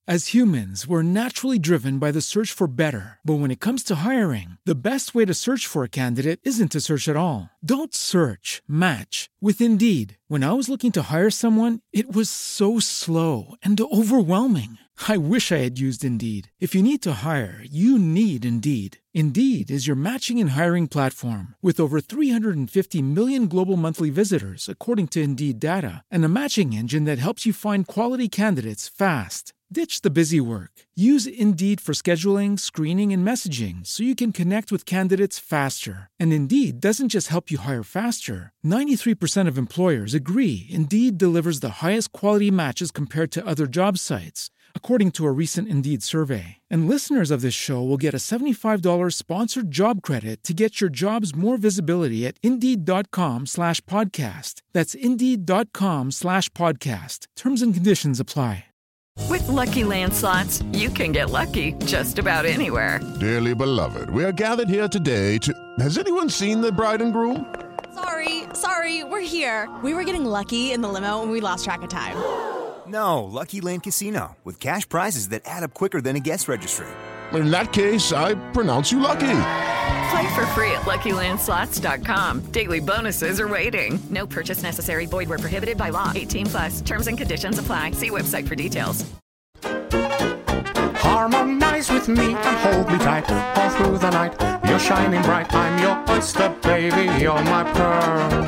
As humans, we're naturally driven by the search for better. But when it comes to hiring, the best way to search for a candidate isn't to search at all. Don't search, match with Indeed. When I was looking to hire someone, it was so slow and overwhelming. I wish I had used Indeed. If you need to hire, you need Indeed. Indeed is your matching and hiring platform with over 350 million global monthly visitors, according to Indeed data, and a matching engine that helps you find quality candidates fast. Ditch the busy work. Use Indeed for scheduling, screening, and messaging so you can connect with candidates faster. And Indeed doesn't just help you hire faster. 93% of employers agree Indeed delivers the highest quality matches compared to other job sites, according to a recent Indeed survey. And listeners of this show will get a $75 sponsored job credit to get your jobs more visibility at Indeed.com/podcast. That's Indeed.com/podcast. Terms and conditions apply. With Lucky Land Slots, you can get lucky just about anywhere. Dearly beloved, we are gathered here today to... Has anyone seen the bride and groom? Sorry, we're here. We were getting lucky in the limo and we lost track of time. No, Lucky Land Casino, with cash prizes that add up quicker than a guest registry. In that case, I pronounce you lucky. Play for free at LuckyLandSlots.com. Daily bonuses are waiting. No purchase necessary. Void where prohibited by law. 18+. Terms and conditions apply. See website for details. Harmonize with me and hold me tight all through the night. You're shining bright. I'm your oyster, baby. You're my pearl.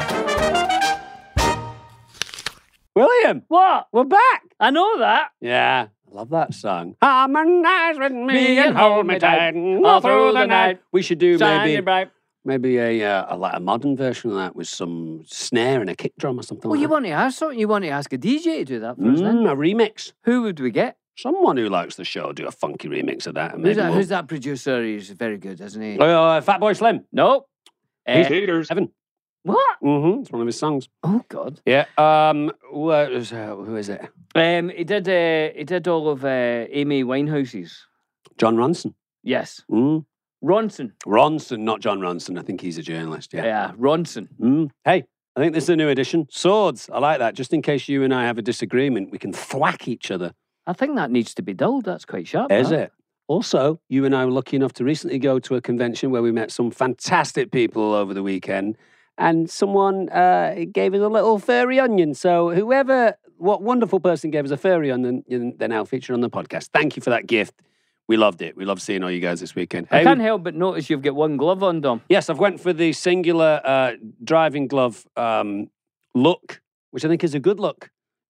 William, What? we're back. I know that. Yeah, I love that song. Harmonize with me and hold me tight all through the night. We should do Shining bright. maybe a modern version of that with some snare and a kick drum or something. Well, like you that. want to ask something? You want to ask a DJ to do that for us then? A remix. Who would we get? Someone who likes the show do a funky remix of that. And maybe Who's that producer? He's very good, isn't he? Fatboy Slim. Nope. He's Haters. Evan. What? Mm-hmm. It's one of his songs. Oh, God. Yeah. Who is it? He did all of Amy Winehouse's. John Ronson. Yes. Mm. Ronson. Ronson, not John Ronson. I think he's a journalist. Yeah, Ronson. Hey, I think this is a new edition. Swords. I like that. Just in case you and I have a disagreement, we can thwack each other. I think that needs to be dulled. That's quite sharp. Is that. it? Also, you and I were lucky enough to recently go to a convention where we met some fantastic people over the weekend, and someone gave us a little furry onion. So what wonderful person gave us a furry onion, they're now featured on the podcast. Thank you for that gift. We loved it. We loved seeing all you guys this weekend. I can't help but notice you've got one glove on, Dom. Yes, I've went for the singular driving glove look, which I think is a good look.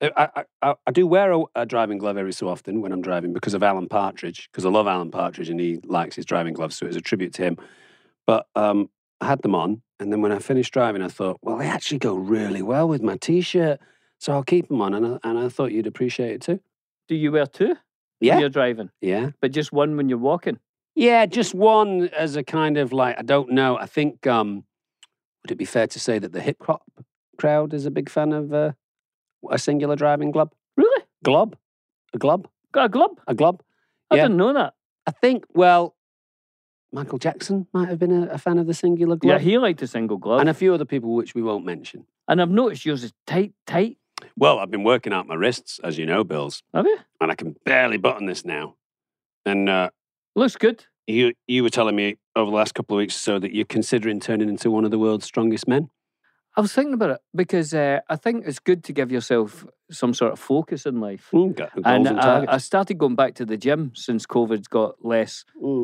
I do wear a driving glove every so often when I'm driving because of Alan Partridge, because I love Alan Partridge and he likes his driving gloves, so it's a tribute to him. But I had them on, and then when I finished driving, I thought, well, they actually go really well with my T-shirt, so I'll keep them on, and I thought you'd appreciate it too. Do you wear two Yeah. when you're driving? Yeah. But just one when you're walking? Yeah, just one as a kind of like, I don't know, I think, would it be fair to say that the hip-hop crowd is a big fan of a singular driving glove? Really? Glob? A glob? Got a glove? A glob? I Yeah. didn't know that. I think, well, Michael Jackson might have been a fan of the singular glove. Yeah, he liked a single glove. And a few other people which we won't mention. And I've noticed yours is tight. Well, I've been working out my wrists, as you know, Bills. Have you? And I can barely button this now. And Looks good. you were telling me over the last couple of weeks or so that you're considering turning into one of the world's strongest men. I was thinking about it because I think it's good to give yourself some sort of focus in life. Got goals And and targets. I started going back to the gym since COVID's got less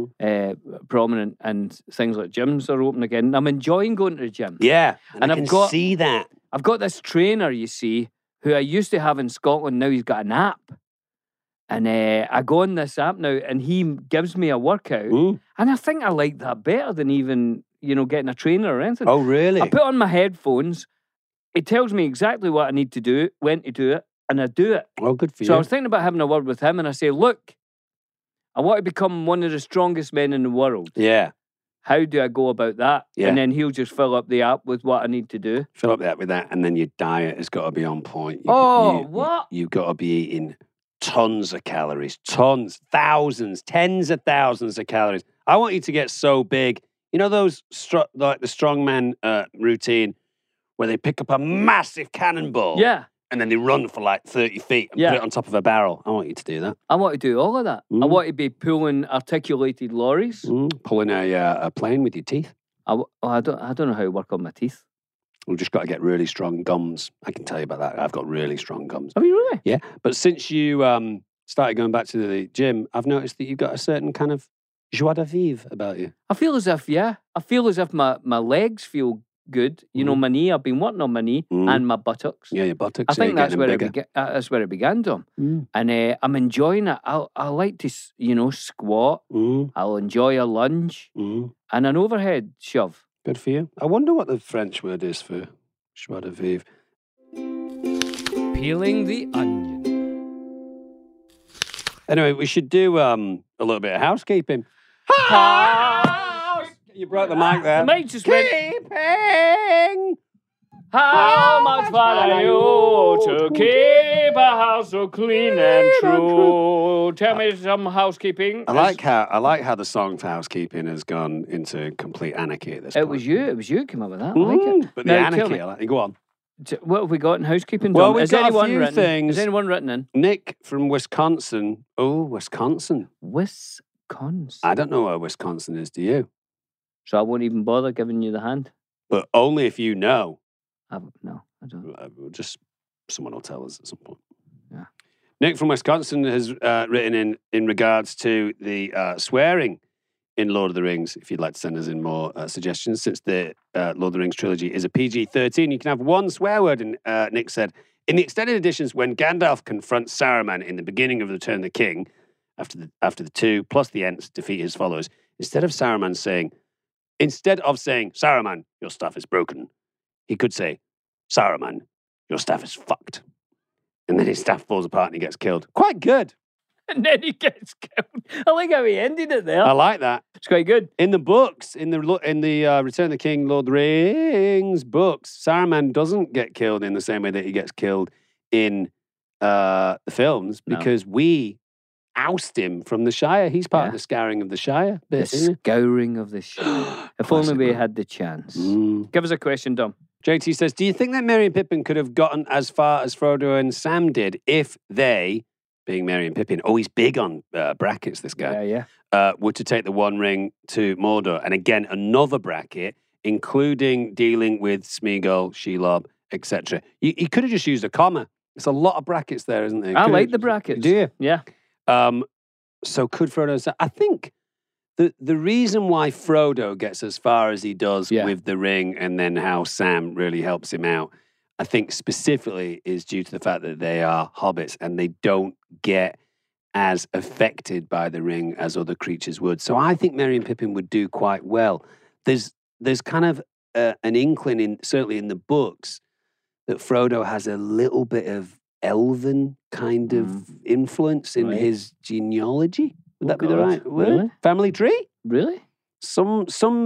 prominent and things like gyms are open again. I'm enjoying going to the gym. Yeah, and I I've can see that. I've got this trainer, you see, who I used to have in Scotland. Now he's got an app. And I go on this app now and he gives me a workout. And I think I like that better than even, getting a trainer or anything. Oh, really? I put on my headphones. It tells me exactly what I need to do, when to do it, and I do it. Oh, good for you. So I was thinking about having a word with him and I say, look, I want to become one of the strongest men in the world. Yeah. How do I go about that? Yeah. And then he'll just fill up the app with what I need to do. Fill up that with that, and then your diet has got to be on point. What? You've got to be eating tons of calories, tons, thousands, tens of thousands of calories. I want you to get so big. You know those, like the strongman routine where they pick up a massive cannonball? Yeah. and then they run for like 30 feet and put it on top of a barrel. I want you to do that. I want to do all of that. I want to be pulling articulated lorries. Pulling a plane with your teeth. I don't know how to work on my teeth. We've just got to get really strong gums. I can tell you about that. I've got really strong gums. Have you really? Yeah. But since you started going back to the gym, I've noticed that you've got a certain kind of joie de vivre about you. I feel as if my legs feel good. You know, my knee. I've been working on my knee and my buttocks. Yeah, your buttocks. I think that's where it began, Dom. And I'm enjoying it. I like to, squat. I'll enjoy a lunge and an overhead shove. Good for you. I wonder what the French word is for joie de vivre. Peeling the onion. Anyway, we should do a little bit of housekeeping. You broke the mic there. The mic just Keeping. How much fun are you to keep a house so clean and true? Tell me some housekeeping. I like how the song for housekeeping has gone into complete anarchy at this point. It was you who came up with that. I like it. But the anarchy, I like it. Go on. What have we got in housekeeping? Well, Dom? we've got a few things. Is anyone written in? Nick from Wisconsin. Oh, Wisconsin. Wisconsin. I don't know where Wisconsin is, do you? So I won't even bother giving you the hand? But only if you know. No, I don't. Just someone will tell us at some point. Yeah. Nick from Wisconsin has written in regards to the swearing in Lord of the Rings. If you'd like to send us in more suggestions, since the Lord of the Rings trilogy is a PG-13, you can have one swear word. And Nick said, in the extended editions, when Gandalf confronts Saruman in the beginning of the Return of the King, after the two plus the Ents defeat his followers, instead of saying, Saruman, your staff is broken, he could say, Saruman, your staff is fucked. And then his staff falls apart and he gets killed. Quite good. And then he gets killed. I like how he ended it there. I like that. It's quite good. In the books, in the Return of the King, Lord of the Rings books, Saruman doesn't get killed in the same way that he gets killed in the films because we oust him from the Shire. He's part of the scouring of the Shire. The scouring of the Shire. If only we had the chance. Give us a question, Dom. JT says, do you think that Merry and Pippin could have gotten as far as Frodo and Sam did if they, being Merry and Pippin, he's big on brackets, this guy, were to take the One Ring to Mordor? And again, another bracket, including dealing with Smeagol, Shelob, etc. You could have just used a comma. It's a lot of brackets there, isn't there? I like the brackets. Do you? Yeah. So could Frodo and Sam... I think the reason why Frodo gets as far as he does with the ring and then how Sam really helps him out, I think specifically is due to the fact that they are hobbits and they don't get as affected by the ring as other creatures would. So I think Merry and Pippin would do quite well. There's kind of an inkling, certainly in the books, that Frodo has a little bit of elven kind of influence in his genealogy. Would that be the right word? Really? Family tree? Really? Some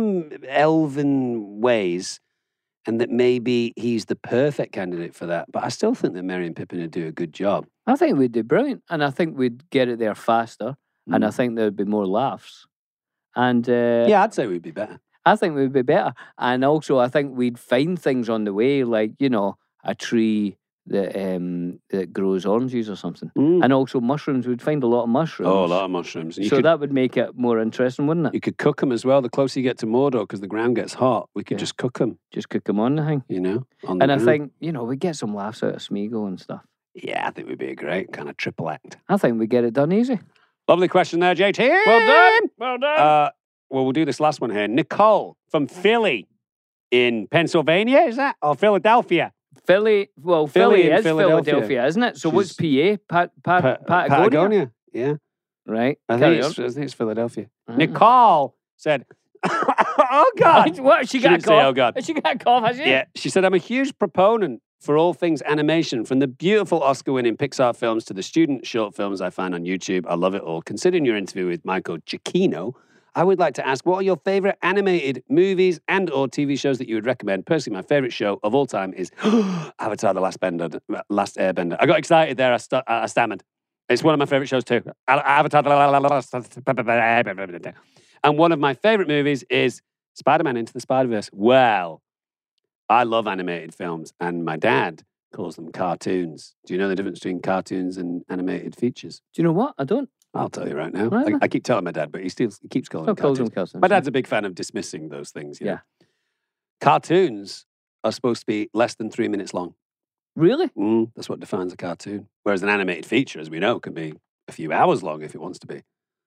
elven ways, and that maybe he's the perfect candidate for that. But I still think that Merry and Pippin would do a good job. I think we'd do brilliant, and I think we'd get it there faster, and I think there'd be more laughs. And I'd say we'd be better. I think we'd be better, and also I think we'd find things on the way, like a tree that grows oranges or something. And also mushrooms. We'd find a lot of mushrooms. Oh, a lot of mushrooms. That would make it more interesting, wouldn't it? You could cook them as well. The closer you get to Mordor, because the ground gets hot, we could just cook them. Just cook them on the thing. On the I think, we'd get some laughs out of Smeagol and stuff. Yeah, I think we'd be a great kind of triple act. I think we'd get it done easy. Lovely question there, JT. Well done. We'll do this last one here. Nicole from Philly in Pennsylvania, is that? Or Philadelphia? Philly is Philadelphia, isn't it? So what's PA? Patagonia? Yeah. Right. I think it's Philadelphia. Nicole said, oh, God. What? She got a cough? Say, oh, God. She got a cough, has she? Yeah. She said, I'm a huge proponent for all things animation, from the beautiful Oscar-winning Pixar films to the student short films I find on YouTube. I love it all. Considering your interview with Michael Giacchino, I would like to ask, what are your favorite animated movies and or TV shows that you would recommend? Personally, my favorite show of all time is Avatar: The Last Airbender. I got excited there. I stammered. It's one of my favorite shows too. Avatar: The Last Airbender. And one of my favorite movies is Spider-Man Into the Spider-Verse. Well, I love animated films, and my dad calls them cartoons. Do you know the difference between cartoons and animated features? Do you know what? I don't. I'll tell you right now. Really? I keep telling my dad, but he keeps calling them calls them cartoons. cartoons. My dad's a big fan of dismissing those things. You know? Yeah. Cartoons are supposed to be less than 3 minutes long. Really? That's what defines a cartoon. Whereas an animated feature, as we know, can be a few hours long if it wants to be.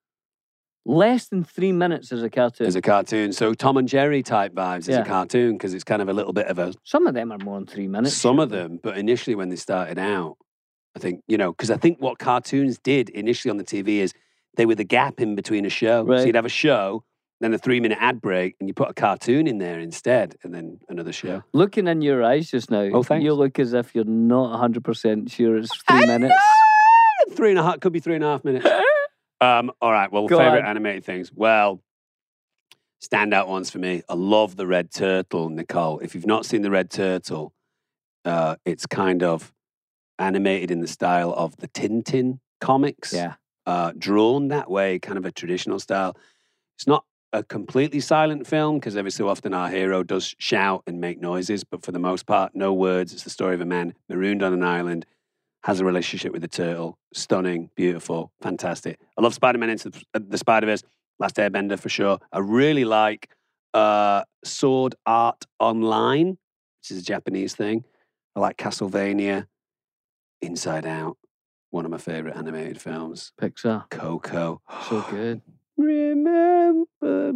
Less than 3 minutes as a cartoon. As a cartoon. So Tom and Jerry type vibes as Yeah. a cartoon because it's kind of a little bit of a... Some of them are more than 3 minutes. Some of them, but initially when they started out, I think, because I think what cartoons did initially on the TV is they were the gap in between a show. Right. So you'd have a show, then a 3-minute ad break, and you put a cartoon in there instead, and then another show. Looking in your eyes just now, Oh, thanks. you look as if you're not 100% sure it's 3 minutes. 3.5, could be 3.5 minutes. All right, well, Go favourite on. animated things. Well, standout ones for me. I love the Red Turtle, Nicole. If you've not seen the Red Turtle, it's kind of animated in the style of the Tintin comics. Yeah. Drawn that way, kind of a traditional style. It's not a completely silent film because every so often our hero does shout and make noises, but for the most part, no words. It's the story of a man marooned on an island, has a relationship with a turtle. Stunning, beautiful, fantastic. I love Spider-Man Into the Spider-Verse, Last Airbender for sure. I really like Sword Art Online, which is a Japanese thing. I like Castlevania, Inside Out, one of my favorite animated films. Pixar. Coco. So good. Remember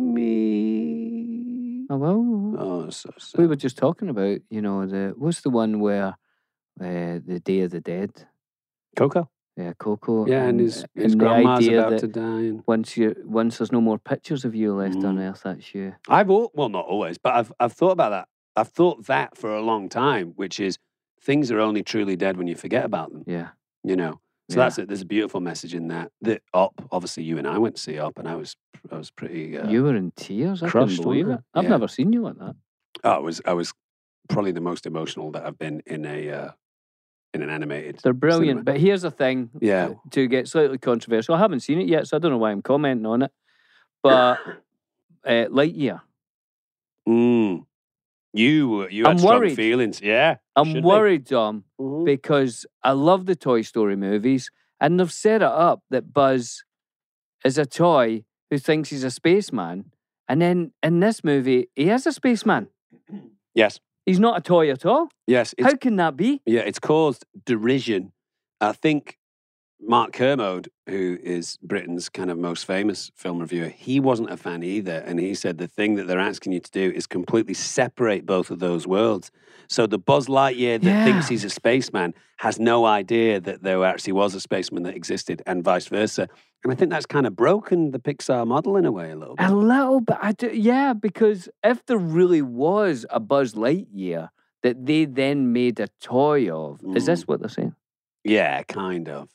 me. Oh, well. Oh, so sad. We were just talking about, what's the one where the Day of the Dead? Coco. Yeah, Coco. Yeah, and his the grandma's idea about that to die. And once there's no more pictures of you left on Earth, that's you. well, not always, but I've thought about that. I've thought that for a long time, which is things are only truly dead when you forget about them. Yeah. So that's it. There's a beautiful message in that. The Up, obviously, you and I went to see Up, and I was pretty. You were in tears. I crushed, couldn't believe it. wasn't I? I've Yeah. never seen you like that. Oh, I was probably the most emotional that I've been in in an animated. They're brilliant. cinema. But here's the thing. Yeah. To get slightly controversial, I haven't seen it yet, so I don't know why I'm commenting on it. But Lightyear. You I'm had strong worried. feelings. Yeah. I'm should be. worried, Dom, Mhm. because I love the Toy Story movies, and they've set it up that Buzz is a toy who thinks he's a spaceman, and then in this movie, he is a spaceman. Yes. He's not a toy at all. Yes. How can that be? Yeah, it's caused derision. I think Mark Kermode, who is Britain's kind of most famous film reviewer, he wasn't a fan either. And he said the thing that they're asking you to do is completely separate both of those worlds. So the Buzz Lightyear that thinks he's a spaceman has no idea that there actually was a spaceman that existed and vice versa. And I think that's kind of broken the Pixar model in a way a little bit. A little bit. Yeah, because if there really was a Buzz Lightyear that they then made a toy of, is this what they're saying? Yeah, kind of.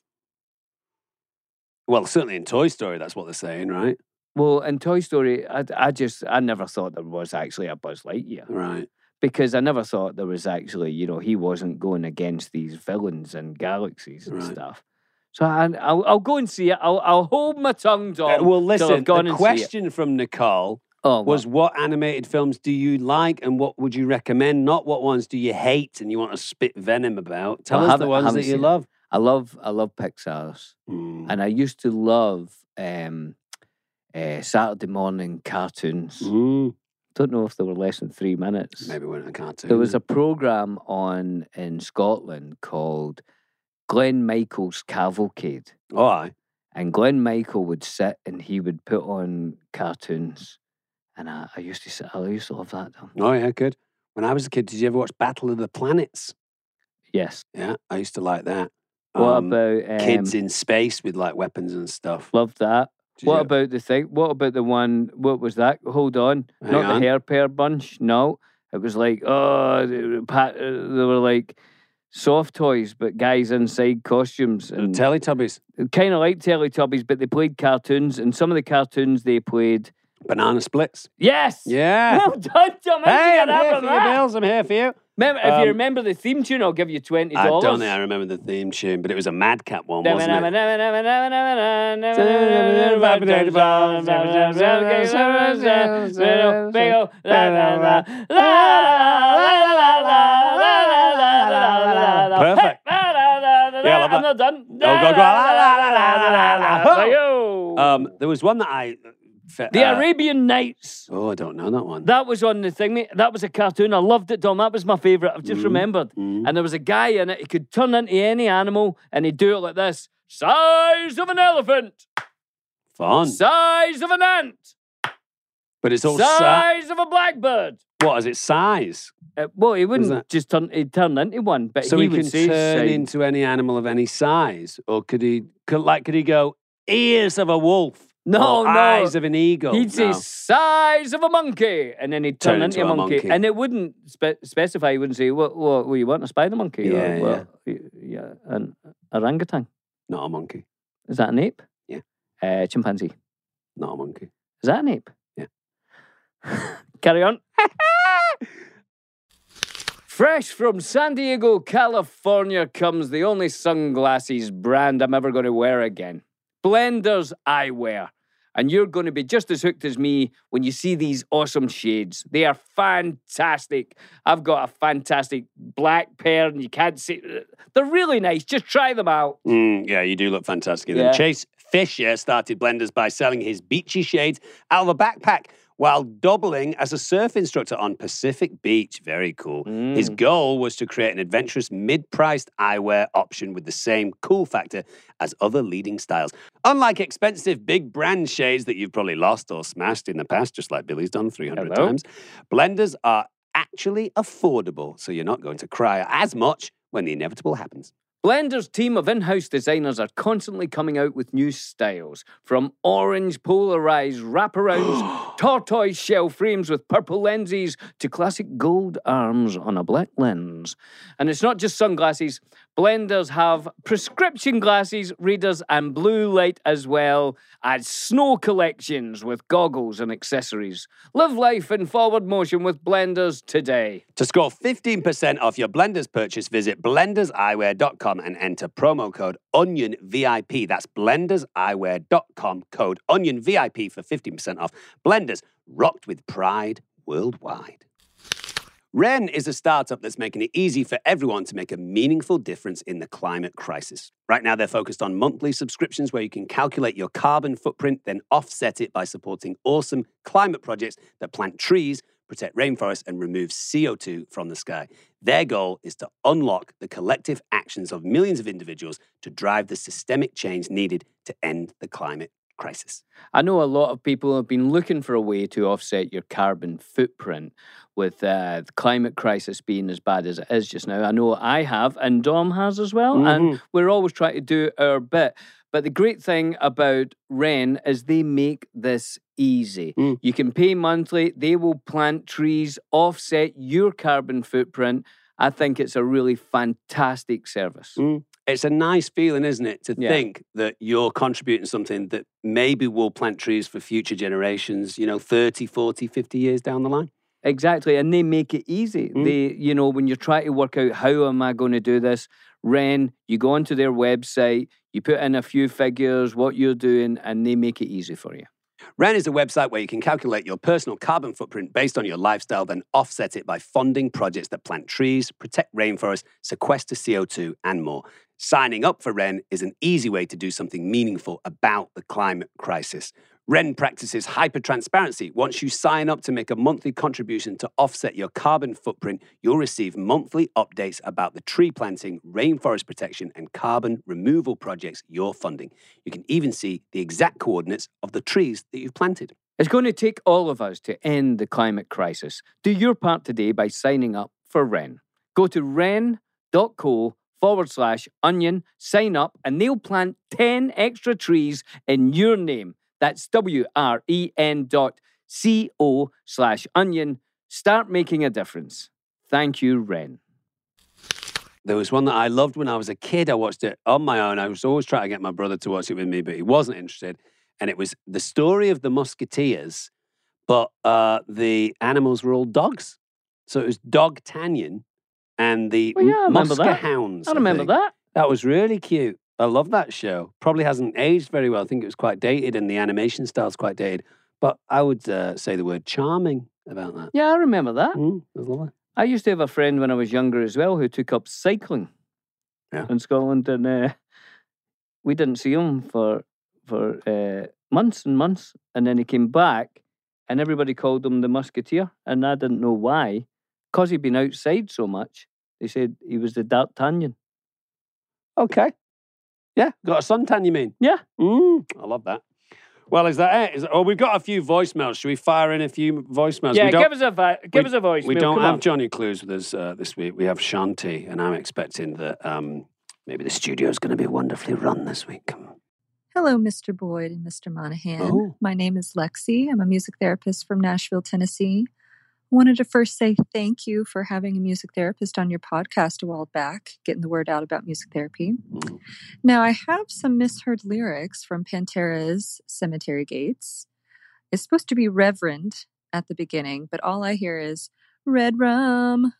Well, certainly in Toy Story, that's what they're saying, right? Well, in Toy Story, I never thought there was actually a Buzz Lightyear. Right. Because I never thought there was actually, he wasn't going against these villains and galaxies and stuff. So I'll go and see it. I'll hold my tongue, Dom. Well, till listen, I've gone the and see it. question from Nicole Oh, was what animated films do you like and what would you recommend? Not what ones do you hate and you want to spit venom about. Tell us the ones that you love. I love Pixar's. And I used to love Saturday morning cartoons. Don't know if they were less than 3 minutes. Maybe we're in a cartoon. There was a program on in Scotland called Glenn Michael's Cavalcade. Oh, aye. And Glenn Michael would sit and he would put on cartoons. And I used to love that. Tom. Oh, yeah, good. When I was a kid, did you ever watch Battle of the Planets? Yes. Yeah, I used to like that. What about kids in space with like weapons and stuff? Loved that. Did What you- about the thing? What about the one? What was that? Hold on, Hang not on. the Hair Pair Bunch. No, it was like they were like soft toys, but guys inside costumes and Teletubbies, kind of like Teletubbies, but they played cartoons, and some of the cartoons they played. Banana Splits. Yes. Yeah. Well done, Tom. Hey, I'm How'd you get here that for from you, that? Bills. I'm here for you. Remember, if you remember the theme tune, I'll give you $20. I don't think I remember the theme tune, but it was a Madcap one, wasn't it? I'm not done. Go, go, go. La, la, la, la, la, la. Yo. There was one that I... The Arabian Nights. Oh, I don't know that one. That was on the thing, mate. That was a cartoon. I loved it, Dom. That was my favourite. I've just remembered. And there was a guy in it. He could turn into any animal and he'd do it like this. Size of an elephant. Fun. Size of an ant. But it's all size of a blackbird. What is it? Size? Well, he wouldn't just turn. He'd turn into one, but so he he would can say turn size. into any animal of any size, or could he go ears of a wolf? No, or eyes of an eagle? He'd say size of a monkey, and then he'd turn into a monkey. And it wouldn't specify. He wouldn't say, "What you want? A spider monkey?" Yeah, yeah, an orangutan. Not a monkey. Is that an ape? Yeah. Chimpanzee. Not a monkey. Is that an ape? Yeah. Carry on. Fresh from San Diego, California comes the only sunglasses brand I'm ever going to wear again. Blenders Eyewear. And you're going to be just as hooked as me when you see these awesome shades. They are fantastic. I've got a fantastic black pair and you can't see... They're really nice. Just try them out. Yeah, you do look fantastic. Yeah. Then Chase Fisher started Blenders by selling his beachy shades out of a backpack while doubling as a surf instructor on Pacific Beach. Very cool. His goal was to create an adventurous, mid-priced eyewear option with the same cool factor as other leading styles. Unlike expensive big brand shades that you've probably lost or smashed in the past, just like Billy's done 300 times, Blenders are actually affordable, so you're not going to cry as much when the inevitable happens. Blender's team of in-house designers are constantly coming out with new styles, from orange polarized wraparounds, tortoise shell frames with purple lenses, to classic gold arms on a black lens. And it's not just sunglasses. Blenders have prescription glasses, readers, and blue light as well as snow collections with goggles and accessories. Live life in forward motion with Blenders today. To score 15% off your Blenders purchase, visit blenderseyewear.com and enter promo code ONIONVIP. That's blenderseyewear.com, code ONIONVIP for 15% off. Blenders, rocked with pride worldwide. Wren is a startup that's making it easy for everyone to make a meaningful difference in the climate crisis. Right now, they're focused on monthly subscriptions where you can calculate your carbon footprint, then offset it by supporting awesome climate projects that plant trees, protect rainforests, and remove CO2 from the sky. Their goal is to unlock the collective actions of millions of individuals to drive the systemic change needed to end the climate crisis. I know a lot of people have been looking for a way to offset your carbon footprint with the climate crisis being as bad as it is just now. I know I have, and Dom has as well, and we're always trying to do our bit. But the great thing about Wren is they make this easy. You can pay monthly, they will plant trees, offset your carbon footprint. I think it's a really fantastic service. It's a nice feeling, isn't it, to think that you're contributing something that maybe will plant trees for future generations, 30, 40, 50 years down the line. Exactly, and they make it easy. They, when you're trying to work out how am I going to do this, Wren, you go onto their website, you put in a few figures, what you're doing, and they make it easy for you. Wren is a website where you can calculate your personal carbon footprint based on your lifestyle, then offset it by funding projects that plant trees, protect rainforests, sequester CO2, and more. Signing up for Wren is an easy way to do something meaningful about the climate crisis. Wren practices hyper-transparency. Once you sign up to make a monthly contribution to offset your carbon footprint, you'll receive monthly updates about the tree planting, rainforest protection, and carbon removal projects you're funding. You can even see the exact coordinates of the trees that you've planted. It's going to take all of us to end the climate crisis. Do your part today by signing up for Wren. Go to wren.co/onion, sign up, and they'll plant 10 extra trees in your name. That's WREN.co/onion. Start making a difference. Thank you, Wren. There was one that I loved when I was a kid. I watched it on my own. I was always trying to get my brother to watch it with me, but he wasn't interested. And it was the story of the Musketeers, but the animals were all dogs. So it was Dogtanian and the Muskehounds. I remember that. That was really cute. I love that show. Probably hasn't aged very well. I think it was quite dated and the animation style's quite dated. But I would say the word charming about that. Yeah, I remember that. It was lovely. I used to have a friend when I was younger as well who took up cycling in Scotland. And we didn't see him for months and months, and then he came back, and everybody called him the Musketeer, and I didn't know why, because he'd been outside so much. They said he was the D'Artagnan. Okay. Yeah, got a suntan, you mean? Yeah. I love that. Well, is that it? We've got a few voicemails. Should we fire in a few voicemails? Yeah, give us a voicemail. We don't Come have on. Johnny Clues with us this week. We have Shanti, and I'm expecting that maybe the studio is going to be wonderfully run this week. Hello, Mr. Boyd and Mr. Monahan. Oh. My name is Lexi. I'm a music therapist from Nashville, Tennessee. Wanted to first say thank you for having a music therapist on your podcast a while back, getting the word out about music therapy. Now, I have some misheard lyrics from Pantera's Cemetery Gates. It's supposed to be Reverend at the beginning, but all I hear is, red rum,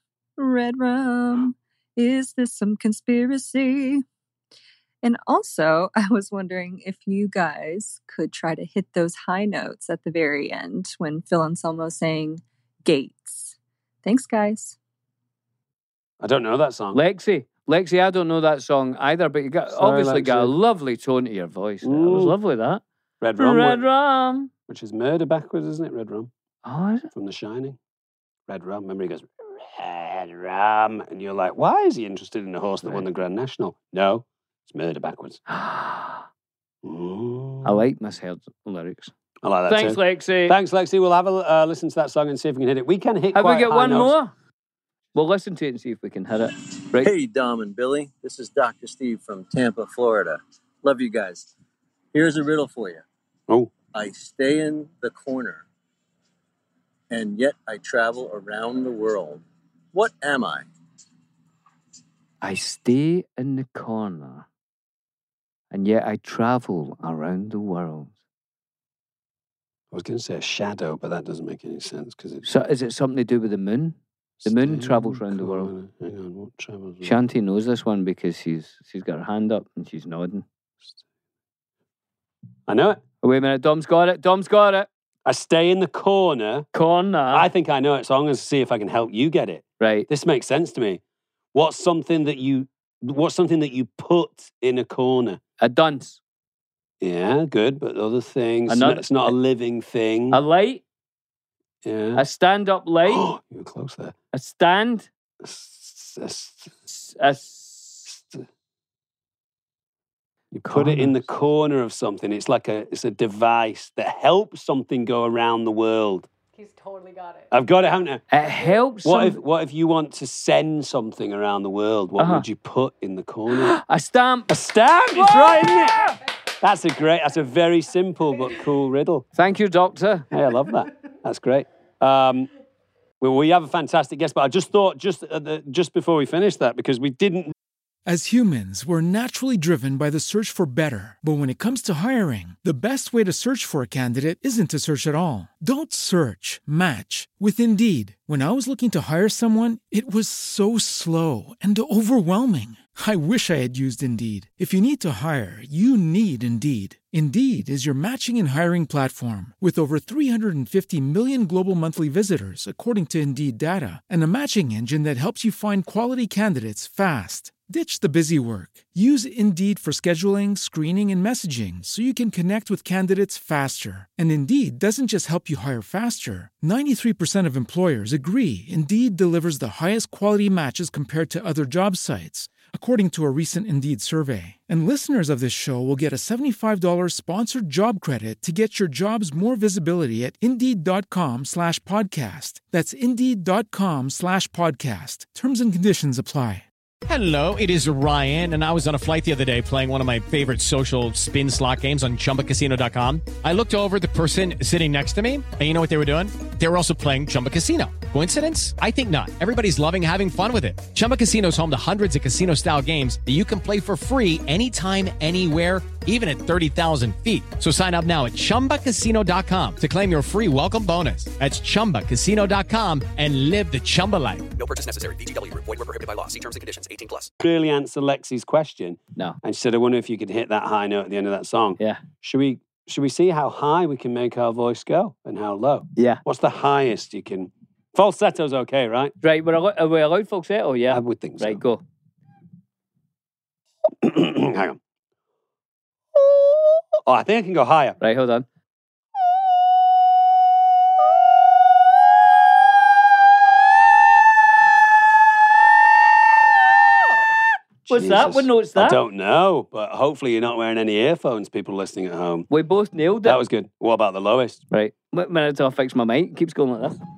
is this some conspiracy? And also, I was wondering if you guys could try to hit those high notes at the very end when Phil Anselmo sang Gates. Thanks, guys. I don't know that song. Lexi, I don't know that song either, but you got obviously got a lovely tone to your voice. That was lovely, that. Red Rum. Red Rum. Which is murder backwards, isn't it? Red Rum. Oh, is it? From The Shining. Red Rum. Remember he goes, Red Rum. And you're like, why is he interested in a horse that won the Grand National? No, it's murder backwards. I like misheard lyrics. I like that Thanks, too. Lexi. Thanks, Lexi. We'll have a listen to that song and see if we can hit it. We can hit Have we quite got high one notes. more? We'll listen to it and see if we can hit it. Right. Hey, Dom and Billy. This is Dr. Steve from Tampa, Florida. Love you guys. Here's a riddle for you. Oh. I stay in the corner, and yet I travel around the world. What am I? I stay in the corner, and yet I travel around the world. I was going to say a shadow, but that doesn't make any sense because it's. So is it something to do with the moon? The moon travels around the world. Hang on, what travels? Shanti knows this one because she's got her hand up and she's nodding. I know it. Oh, wait a minute, Dom's got it. I stay in the corner. I think I know it, so I'm going to see if I can help you get it. Right. This makes sense to me. What's something that you put in a corner? A dunce. Yeah, good, but other things. Another- It's not a living thing. A light. Yeah. A stand-up light. You were close there. A stand. You put it in the corner of something. It's like it's a device that helps something go around the world. He's totally got it. I've got it, haven't I? It helps. What if you want to send something around the world? What would you put in the corner? A stamp. A stamp. It's right, isn't it? That's a very simple but cool riddle. Thank you, Doctor. Hey, I love that. That's great. We have a fantastic guest, but I just thought just before we finish that, because we didn't. As humans, we're naturally driven by the search for better. But when it comes to hiring, the best way to search for a candidate isn't to search at all. Don't search, match with Indeed. When I was looking to hire someone, it was so slow and overwhelming. I wish I had used Indeed. If you need to hire, you need Indeed. Indeed is your matching and hiring platform with over 350 million global monthly visitors, according to Indeed data, and a matching engine that helps you find quality candidates fast. Ditch the busy work. Use Indeed for scheduling, screening, and messaging so you can connect with candidates faster. And Indeed doesn't just help you hire faster. 93% of employers agree Indeed delivers the highest quality matches compared to other job sites, according to a recent Indeed survey. And listeners of this show will get a $75 sponsored job credit to get your jobs more visibility at Indeed.com/podcast. That's Indeed.com/podcast. Terms and conditions apply. Hello, it is Ryan, and I was on a flight the other day playing one of my favorite social spin slot games on ChumbaCasino.com. I looked over at the person sitting next to me, and you know what they were doing? They were also playing Chumba Casino. Coincidence? I think not. Everybody's loving having fun with it. Chumba Casino is home to hundreds of casino-style games that you can play for free anytime, anywhere, even at 30,000 feet. So sign up now at ChumbaCasino.com to claim your free welcome bonus. That's ChumbaCasino.com and live the Chumba life. No purchase necessary. VGW. Void where prohibited by law. See terms and conditions. 18+. Really answer Lexi's question. No. And she said, I wonder if you could hit that high note at the end of that song. Yeah. Should we see how high we can make our voice go and how low? Yeah. What's the highest you can... Falsetto's okay, right? Right, are we allowed falsetto? Yeah. I would think so. Right, go. Hang on. Oh, I think I can go higher. Right, hold on. What's that? What note's that? I don't know, but hopefully you're not wearing any earphones, people listening at home. We both nailed it. That was good. What about the lowest? Right. Wait a minute until I fix my mic. It keeps going like this.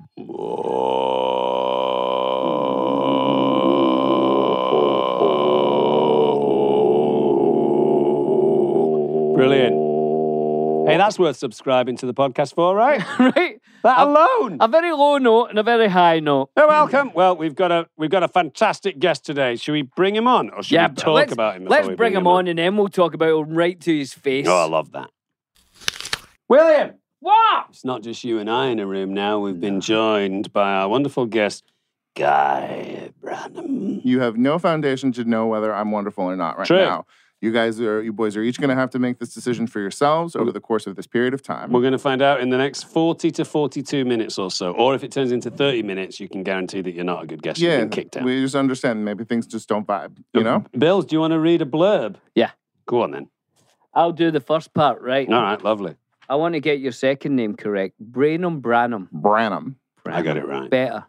Brilliant. Hey, that's worth subscribing to the podcast for, right? Right. That alone. A very low note and a very high note. You're welcome. Well, we've got a fantastic guest today. Should we bring him on, or should we talk about him? Let's bring him on, and then we'll talk about him right to his face. Oh, I love that. William, what? It's not just you and I in a room now. We've been joined by our wonderful guest, Guy Branum. You have no foundation to know whether I'm wonderful or not right True. now. You boys are each going to have to make this decision for yourselves over the course of this period of time. We're going to find out in the next 40 to 42 minutes or so. Or if it turns into 30 minutes, you can guarantee that you're not a good guest. You've been kicked out. We just understand maybe things just don't vibe, you know? Bills, do you want to read a blurb? Yeah. Go on then. I'll do the first part, right? All right, lovely. I want to get your second name correct. Branum. Branum. I got it right. Better.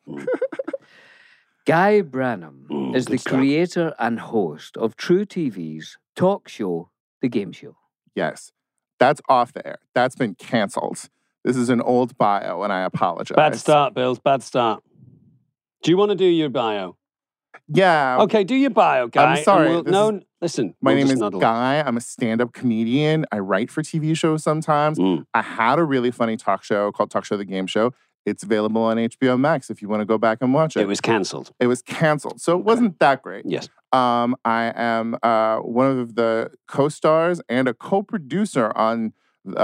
Guy Branum is the creator and host of True TV's talk show, The Game Show. Yes. That's off the air. That's been canceled. This is an old bio, and I apologize. Bad start, Bills. Bad start. Do you want to do your bio? Yeah. Okay, do your bio, Guy. I'm sorry. Listen. My name is Guy. I'm a stand-up comedian. I write for TV shows sometimes. I had a really funny talk show called Talk Show The Game Show. It's available on HBO Max if you want to go back and watch it. It was canceled. So it wasn't that great. Yes. I am one of the co-stars and a co-producer on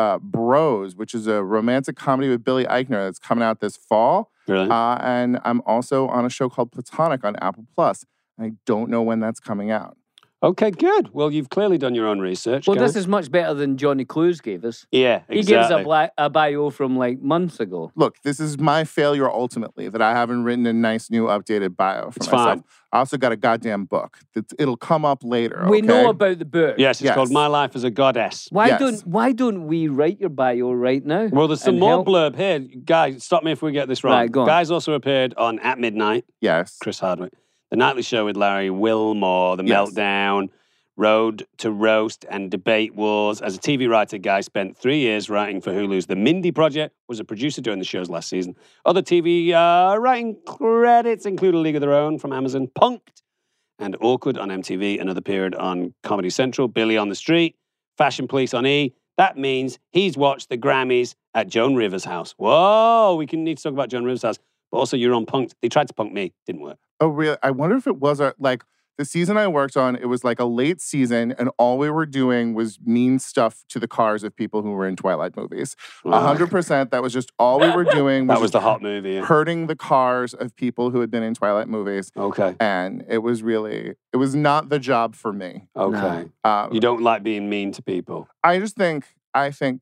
Bros, which is a romantic comedy with Billy Eichner that's coming out this fall. Really? And I'm also on a show called Platonic on Apple Plus. I don't know when that's coming out. Okay, good. Well, you've clearly done your own research. Well, Guy. this is much better than Johnny Clues gave us. Yeah, exactly. He gives a bio from like months ago. Look, this is my failure ultimately, that I haven't written a nice new updated bio for myself. Fine. I also got a goddamn book. It'll come up later. We okay? know about the book. Yes, it's called My Life as a Goddess. Why don't we write your bio right now? Well, there's some more blurb here. Guys, stop me if we get this wrong. Right, go on. Guy's also appeared on At Midnight. Yes. Chris Hardwick. The Nightly Show with Larry Wilmore, The Yes. Meltdown, Road to Roast and Debate Wars. As a TV writer, Guy spent 3 years writing for Hulu's The Mindy Project, was a producer during the show's last season. Other TV writing credits include A League of Their Own from Amazon, Punk'd, and Awkward on MTV, another period on Comedy Central, Billy on the Street, Fashion Police on E. That means he's watched the Grammys at Joan Rivers' house. Whoa, we need to talk about Joan Rivers' house. But also, you're on Punk'd. They tried to punk me. Didn't work. Oh, really? I wonder if it was the season I worked on, it was like a late season, and all we were doing was mean stuff to the cars of people who were in Twilight movies. 100%. That was just all we were doing. That was the hot movie. Yeah. Hurting the cars of people who had been in Twilight movies. Okay. And it was not the job for me. Okay. You don't like being mean to people. I think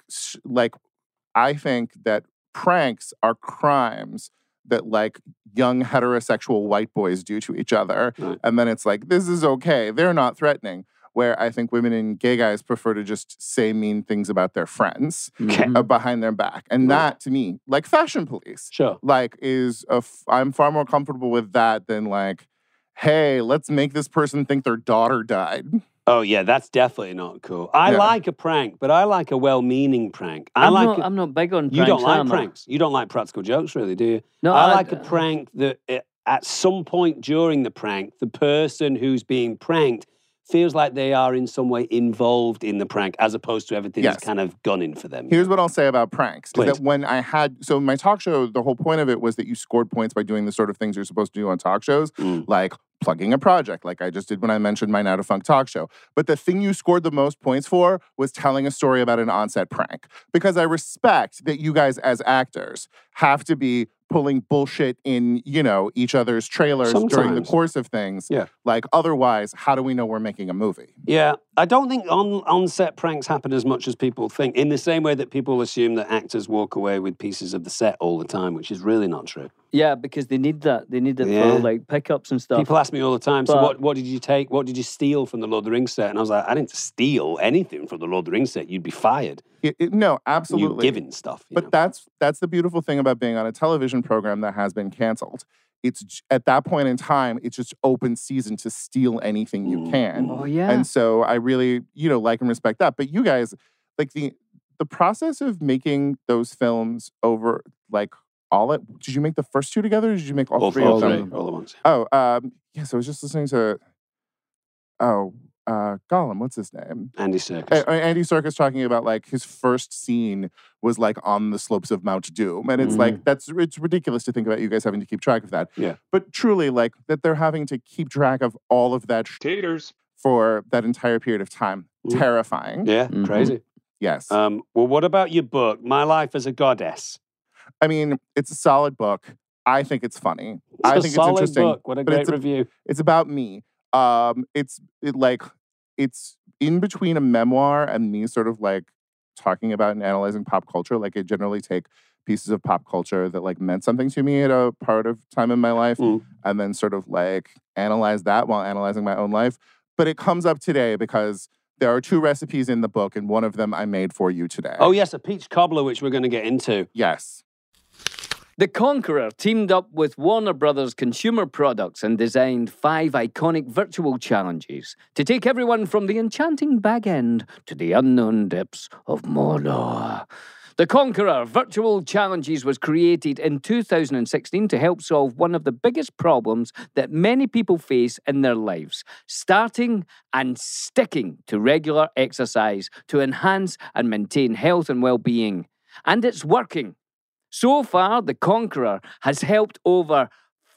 that pranks are crimes that like young heterosexual white boys do to each other. Right. And then it's like, this is okay. They're not threatening. Where I think women and gay guys prefer to just say mean things about their friends behind their back. And that, to me, like Fashion Police, like I'm far more comfortable with that than like, hey, let's make this person think their daughter died. Oh, yeah, that's definitely not cool. I like a prank, but I like a well-meaning prank. I'm not big on pranks. You don't like pranks. You don't like practical jokes, really, do you? No, I like a prank that at some point during the prank, the person who's being pranked feels like they are in some way involved in the prank as opposed to everything's kind of gunning for them. Here's what I'll say about pranks. Please. Is that so my talk show, the whole point of it was that you scored points by doing the sort of things you're supposed to do on talk shows, like plugging a project, like I just did when I mentioned my Now Defunct talk show. But the thing you scored the most points for was telling a story about an on-set prank. Because I respect that you guys as actors have to be pulling bullshit in, each other's trailers during the course of things. Yeah. Like, otherwise, how do we know we're making a movie? Yeah. I don't think on-set pranks happen as much as people think, in the same way that people assume that actors walk away with pieces of the set all the time, which is really not true. Yeah, because they need that. They need it for like pickups and stuff. People ask me all the time, so what did you take? What did you steal from the Lord of the Rings set? And I was like, I didn't steal anything from the Lord of the Rings set. You'd be fired. No, absolutely. You're given stuff. But that's the beautiful thing about being on a television program that has been canceled. It's at that point in time, it's just open season to steal anything you can. Oh, yeah. And so I really, like and respect that. But you guys, like the process of making those films over, like did you make the first two together or did you make all three of them? All at once. Oh, yes, I was just listening to, Gollum, what's his name? Andy Serkis. Andy Serkis talking about like his first scene was like on the slopes of Mount Doom. And it's like, it's ridiculous to think about you guys having to keep track of that. Yeah. But truly, like that they're having to keep track of all of that Taters for that entire period of time. Terrifying. Yeah, crazy. Yes. Well, what about your book, My Life as a Goddess? I mean, it's a solid book. I think it's funny. I think it's interesting. Book. What a great review. It's about me. It's in between a memoir and me sort of like talking about and analyzing pop culture. Like I generally take pieces of pop culture that like meant something to me at a part of time in my life and then sort of like analyze that while analyzing my own life. But it comes up today because there are 2 recipes in the book and one of them I made for you today. Oh yes, a peach cobbler, which we're going to get into. Yes. The Conqueror teamed up with Warner Brothers Consumer Products and designed 5 iconic virtual challenges to take everyone from the enchanting Bag End to the unknown depths of Mordor. The Conqueror Virtual Challenges was created in 2016 to help solve one of the biggest problems that many people face in their lives, starting and sticking to regular exercise to enhance and maintain health and well-being. And it's working. So far, The Conqueror has helped over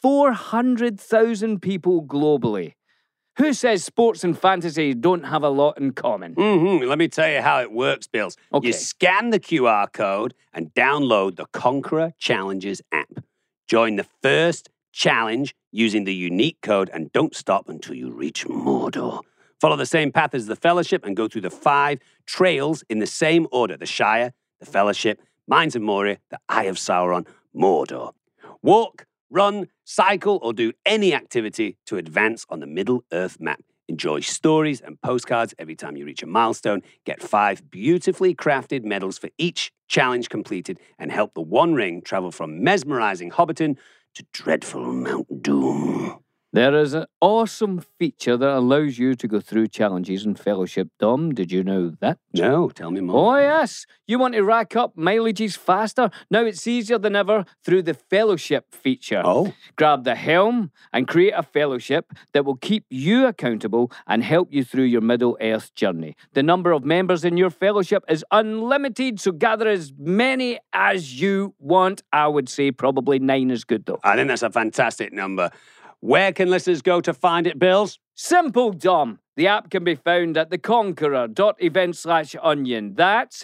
400,000 people globally. Who says sports and fantasy don't have a lot in common? Let me tell you how it works, Bills. Okay. You scan the QR code and download the Conqueror Challenges app. Join the first challenge using the unique code and don't stop until you reach Mordor. Follow the same path as the Fellowship and go through the 5 trails in the same order: the Shire, the Fellowship, Mines of Moria, the Eye of Sauron, Mordor. Walk, run, cycle, or do any activity to advance on the Middle-earth map. Enjoy stories and postcards every time you reach a milestone. Get 5 beautifully crafted medals for each challenge completed and help the One Ring travel from mesmerizing Hobbiton to dreadful Mount Doom. There is an awesome feature that allows you to go through challenges in Fellowship, Dom. Did you know that? No, tell me more. Oh, yes. You want to rack up mileages faster? Now it's easier than ever through the Fellowship feature. Oh. Grab the helm and create a fellowship that will keep you accountable and help you through your Middle-earth journey. The number of members in your fellowship is unlimited, so gather as many as you want. I would say probably 9 is good, though. I think that's a fantastic number. Where can listeners go to find it, Bills? Simple, Dom. The app can be found at theconqueror.event/onion. That's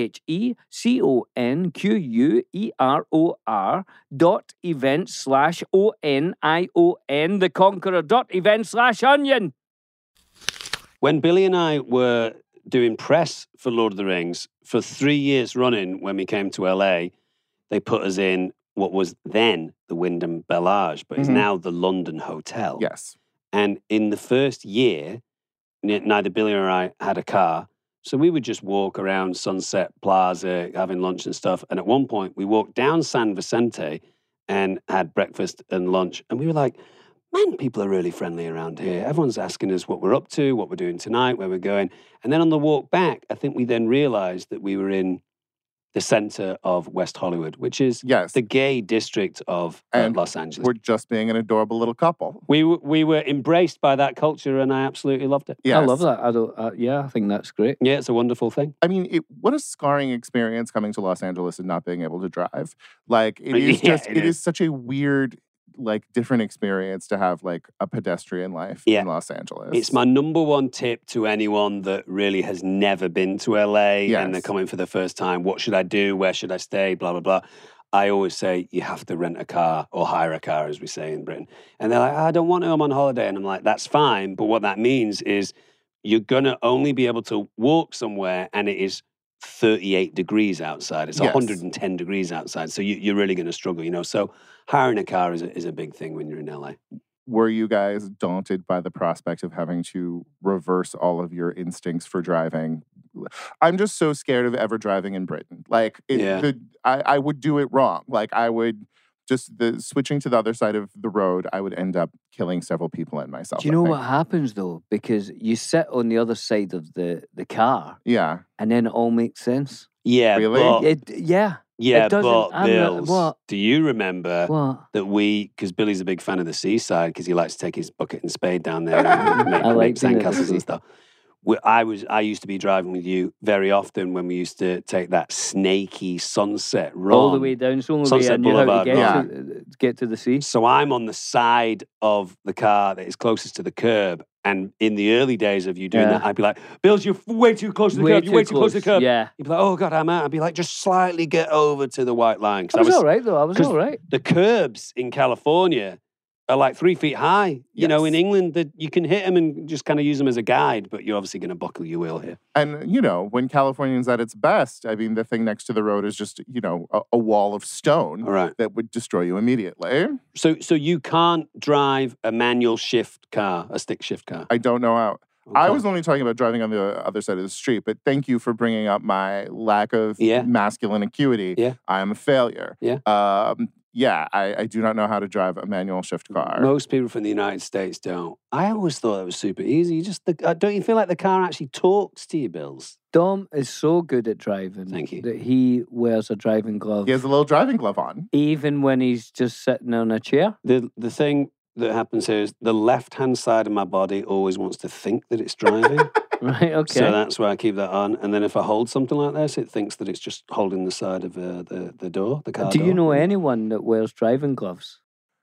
TheConqueror.event/ONION. Theconqueror.event/onion. When Billy and I were doing press for Lord of the Rings, for 3 years running, when we came to LA, they put us in what was then the Wyndham Bellage, but is now the London Hotel. Yes. And in the first year, neither Billy or I had a car, so we would just walk around Sunset Plaza, having lunch and stuff. And at one point, we walked down San Vicente and had breakfast and lunch, and we were like, man, people are really friendly around here. Everyone's asking us what we're up to, what we're doing tonight, where we're going. And then on the walk back, I think we then realized that we were in the center of West Hollywood, which is the gay district of Los Angeles. We're just being an adorable little couple. We were embraced by that culture, and I absolutely loved it. Yes. I love that. I think that's great. Yeah, it's a wonderful thing. I mean, what a scarring experience coming to Los Angeles and not being able to drive. Like, it is it is such a weird, like, different experience to have, like, a pedestrian life in Los Angeles. It's my number one tip to anyone that really has never been to LA and they're coming for the first time. What should I do? Where should I stay? Blah, blah, blah. I always say you have to rent a car or hire a car, as we say in Britain. And they're like, I don't want to, I'm on holiday. And I'm like, that's fine. But what that means is you're going to only be able to walk somewhere and it is 38 degrees outside. It's 110 degrees outside. So you're really going to struggle, you know. So hiring a car is a big thing when you're in LA. Were you guys daunted by the prospect of having to reverse all of your instincts for driving? I'm just so scared of ever driving in Britain. Like, I would do it wrong. Like, I would just switching to the other side of the road, I would end up killing several people and myself. Do you know what happens though? Because you sit on the other side of the car. Yeah. And then it all makes sense. Yeah. Really? Yeah. Yeah, it doesn't, but Bills, what? do you remember What? that because Billy's a big fan of the seaside because he likes to take his bucket and spade down there and make sandcastles and stuff. I used to be driving with you very often when we used to take that snaky sunset run. All the way down. It's the only way I knew how to get to the sea. So I'm on the side of the car that is closest to the curb. And in the early days of you doing that, I'd be like, Bills, you're way too close to the curb. You're way too close to the curb. Yeah. You'd be like, oh, God, I'm out. I'd be like, just slightly get over to the white line. I was all right, though. I was all right. The curbs in California are like 3 feet high. You know, in England, that you can hit them and just kind of use them as a guide, but you're obviously going to buckle your wheel here. And, you know, when California's at its best, I mean, the thing next to the road is just, you know, a wall of stone that would destroy you immediately. So you can't drive a manual shift car, a stick shift car? I don't know how. Okay. I was only talking about driving on the other side of the street, but thank you for bringing up my lack of masculine acuity. Yeah. I am a failure. Yeah. I do not know how to drive a manual shift car. Most people from the United States don't. I always thought it was super easy. Don't you feel like the car actually talks to you, Bills? Dom is so good at driving. Thank you. That he wears a driving glove. He has a little driving glove on. Even when he's just sitting on a chair. The thing that happens here is the left-hand side of my body always wants to think that it's driving. Right, okay. So that's why I keep that on. And then if I hold something like this, it thinks that it's just holding the side of the door, the car door. Do you know anyone that wears driving gloves?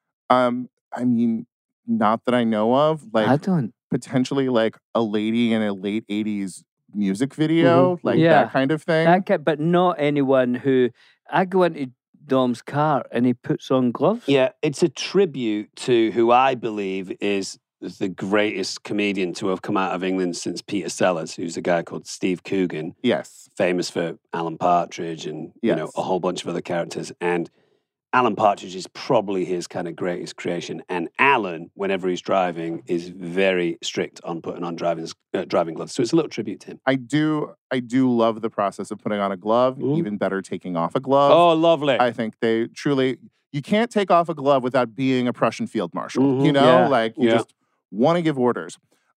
I mean, not that I know of. Like, I don't. Potentially like a lady in a late 80s music video, like that kind of thing. But not anyone who... I go into Dom's car and he puts on gloves. Yeah, it's a tribute to who I believe is the greatest comedian to have come out of England since Peter Sellers, who's a guy called Steve Coogan. Yes. Famous for Alan Partridge and you know a whole bunch of other characters. And Alan Partridge is probably his kind of greatest creation. And Alan, whenever he's driving, is very strict on putting on driving gloves. So it's a little tribute to him. I do love the process of putting on a glove. Even better, taking off a glove. Oh, lovely. I think they truly... You can't take off a glove without being a Prussian field marshal. You know? Like, you just want to give orders.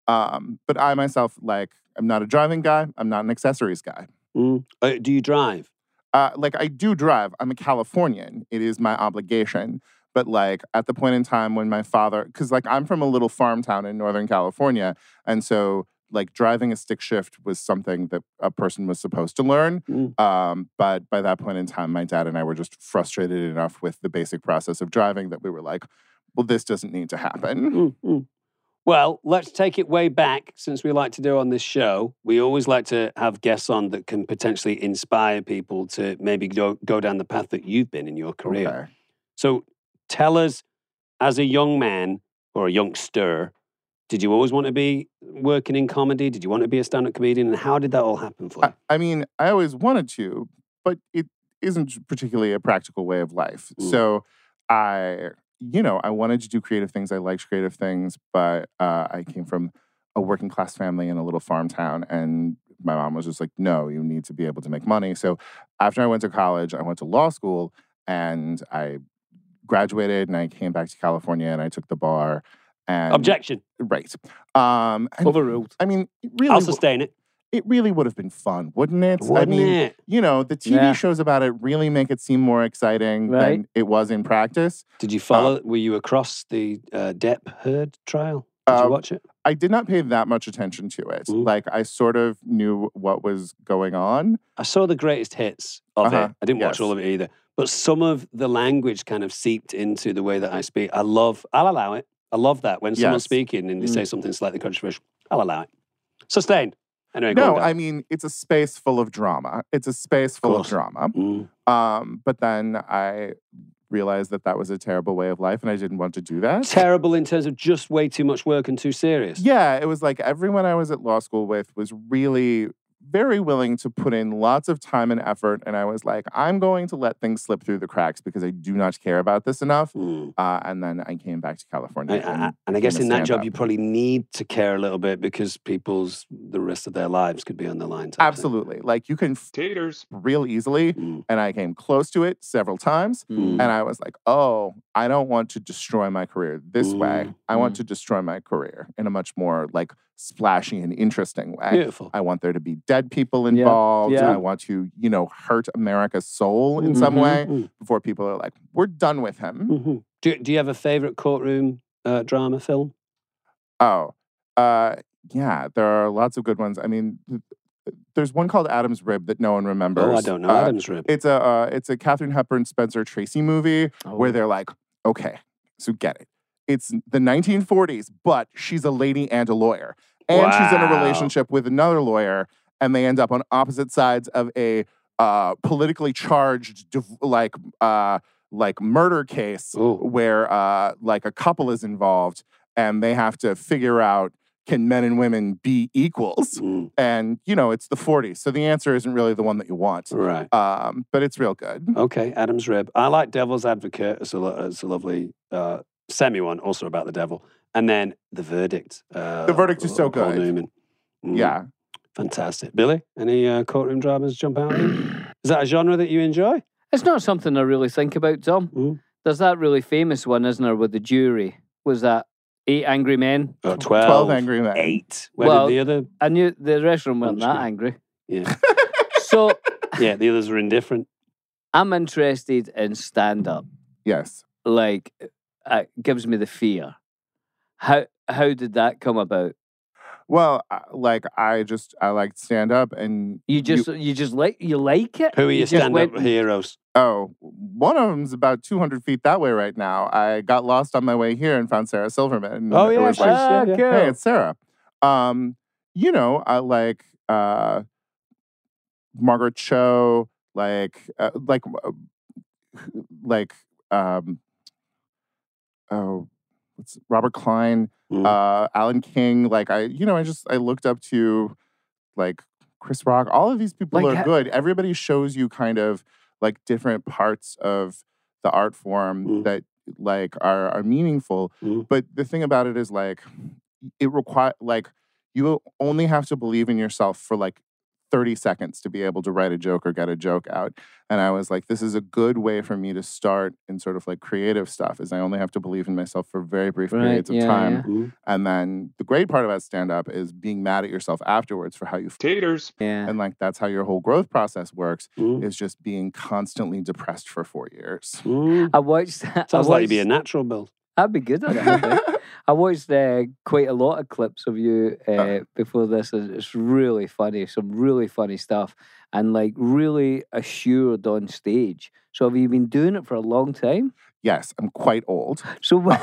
But I myself, like, I'm not a driving guy. I'm not an accessories guy. Do you drive? Like, I do drive. I'm a Californian. It is my obligation. But, like, at the point in time when my father... Because, like, I'm from a little farm town in Northern California. And so, like, driving a stick shift was something that a person was supposed to learn. But by that point in time, my dad and I were just frustrated enough with the basic process of driving that we were like, well, this doesn't need to happen. Well, let's take it way back, since we like to do on this show. We always like to have guests on that can potentially inspire people to maybe go down the path that you've been in your career. Okay. So tell us, as a young man or a youngster, did you always want to be working in comedy? Did you want to be a stand-up comedian? And how did that all happen for you? I mean, I always wanted to, but it isn't particularly a practical way of life. So I wanted to do creative things. I liked creative things, but I came from a working class family in a little farm town, and my mom was just like, no, you need to be able to make money. So after I went to college, I went to law school, and I graduated, and I came back to California, and I took the bar. And Objection. Right. Overruled. I mean, really, I'll sustain it. It really would have been fun, wouldn't it? Wouldn't it? You know, the TV shows about it really make it seem more exciting than it was in practice. Did you follow? Were you across the Depp Heard trial? Did you watch it? I did not pay that much attention to it. Like, I sort of knew what was going on. I saw the greatest hits of it. I didn't watch all of it either. But some of the language kind of seeped into the way that I speak. I'll allow it. I love that. When someone's speaking and they say something slightly controversial, I'll allow it. Sustained. Anyway, no, I mean, it's a space full of drama. It's a space full of drama. But then I realized that that was a terrible way of life and I didn't want to do that. Terrible in terms of just way too much work and too serious. Yeah, it was like everyone I was at law school with was really very willing to put in lots of time and effort. And I was like, I'm going to let things slip through the cracks because I do not care about this enough. And then I came back to California. And I guess in that job, you probably need to care a little bit because the rest of their lives could be on the line. Absolutely. Like you can taters real easily. And I came close to it several times. And I was like, oh, I don't want to destroy my career this way. I want to destroy my career in a much more like splashy and interesting way. Beautiful. I want there to be dead people involved. Yeah. I want to, hurt America's soul in some way before people are like, we're done with him. Do you have a favorite courtroom drama film? Oh, yeah, there are lots of good ones. I mean, there's one called Adam's Rib that no one remembers. Oh, I don't know Adam's Rib. It's a Katharine Hepburn, Spencer Tracy movie where they're like, okay, so get it. It's the 1940s, but she's a lady and a lawyer. And she's in a relationship with another lawyer, and they end up on opposite sides of a politically charged, murder case where like a couple is involved, and they have to figure out, can men and women be equals? And, it's the 40s. So the answer isn't really the one that you want. Right. But it's real good. Okay, Adam's Rib. I like Devil's Advocate. It's a lovely semi one, also about the devil. And then The Verdict. The Verdict is so Paul good. Newman. Yeah. Fantastic. Billy, any courtroom dramas jump out at you? Is that a genre that you enjoy? It's not something I really think about, Tom. There's that really famous one, isn't there, with the jury? Was that 8 Angry Men? 12. 12 Angry Men. 8. Where did the other... I knew the rest of them weren't that angry. Yeah. So... yeah, the others were indifferent. I'm interested in stand-up. Yes. Like, it gives me the fear. How did that come about? Well, I like stand-up, and you like it? Who are your stand-up heroes? Oh, one of them's about 200 feet that way right now. I got lost on my way here and found Sarah Silverman. Oh, yeah. Cool. Hey, it's Sarah. I like Margaret Cho, what's Robert Klein, Alan King. Like I looked up to like Chris Rock. All of these people are good. Everybody shows you kind of like different parts of the art form that like are meaningful. But the thing about it is like it requires like you only have to believe in yourself for like 30 seconds to be able to write a joke or get a joke out. And I was like, this is a good way for me to start in sort of like creative stuff, is I only have to believe in myself for very brief periods of time. Yeah. And then the great part about stand-up is being mad at yourself afterwards for how you taters. Yeah. And like, that's how your whole growth process works, is just being constantly depressed for 4 years. I watched that. Sounds like you'd be a natural, Bill. I'd be good at it, I think. I watched quite a lot of clips of you before this. It's really funny, some really funny stuff, and like really assured on stage. So have you been doing it for a long time? Yes, I'm quite old. So when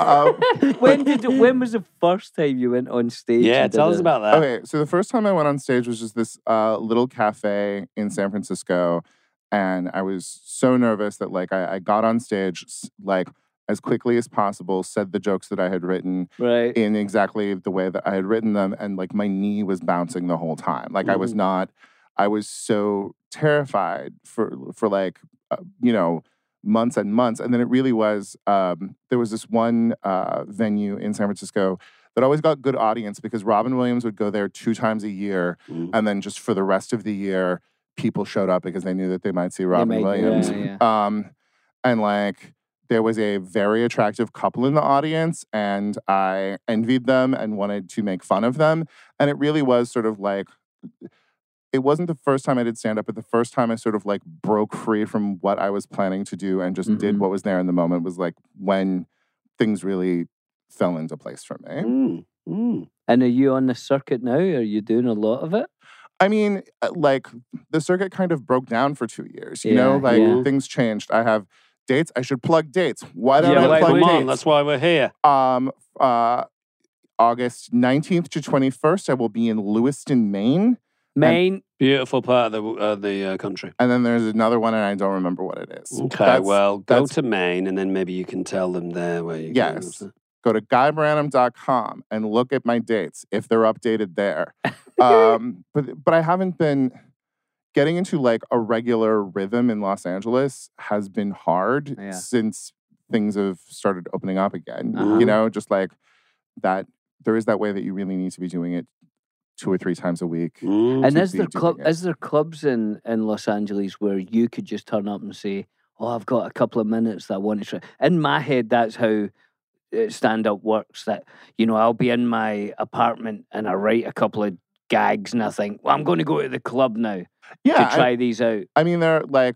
was the first time you went on stage? Yeah, tell us about that. Okay, so the first time I went on stage was just this little cafe in San Francisco, and I was so nervous that like I got on stage like as quickly as possible, said the jokes that I had written in exactly the way that I had written them, and like my knee was bouncing the whole time. Like I was so terrified for like months and months. And then it really was, there was this one venue in San Francisco that always got good audience because Robin Williams would go there 2 times a year, and then just for the rest of the year, people showed up because they knew that they might see Robin Williams. Yeah. And like, there was a very attractive couple in the audience, and I envied them and wanted to make fun of them. And it really was sort of like, it wasn't the first time I did stand-up, but the first time I sort of like broke free from what I was planning to do and just did what was there in the moment was like when things really fell into place for me. And are you on the circuit now? Are you doing a lot of it? I mean, like the circuit kind of broke down for 2 years, you know, like things changed. I have dates. I should plug dates. Why don't I plug dates? That's why we're here. August 19th to 21st, I will be in Lewiston, Maine. Maine. Beautiful part of the country. And then there's another one, and I don't remember what it is. Okay, go to Maine, and then maybe you can tell them there where you Yes. Go to GuyBranum.com and look at my dates if they're updated there. But I haven't been getting into like a regular rhythm in Los Angeles has been hard since things have started opening up again. You know, just like that. There is that way that you really need to be doing it 2 or 3 times a week. And is there clubs in Los Angeles where you could just turn up and say, "Oh, I've got a couple of minutes that I want to try." In my head, that's how stand-up works. That, you know, I'll be in my apartment and I write a couple of gags and I think, well, I'm going to go to the club now to try these out. I mean, they're like,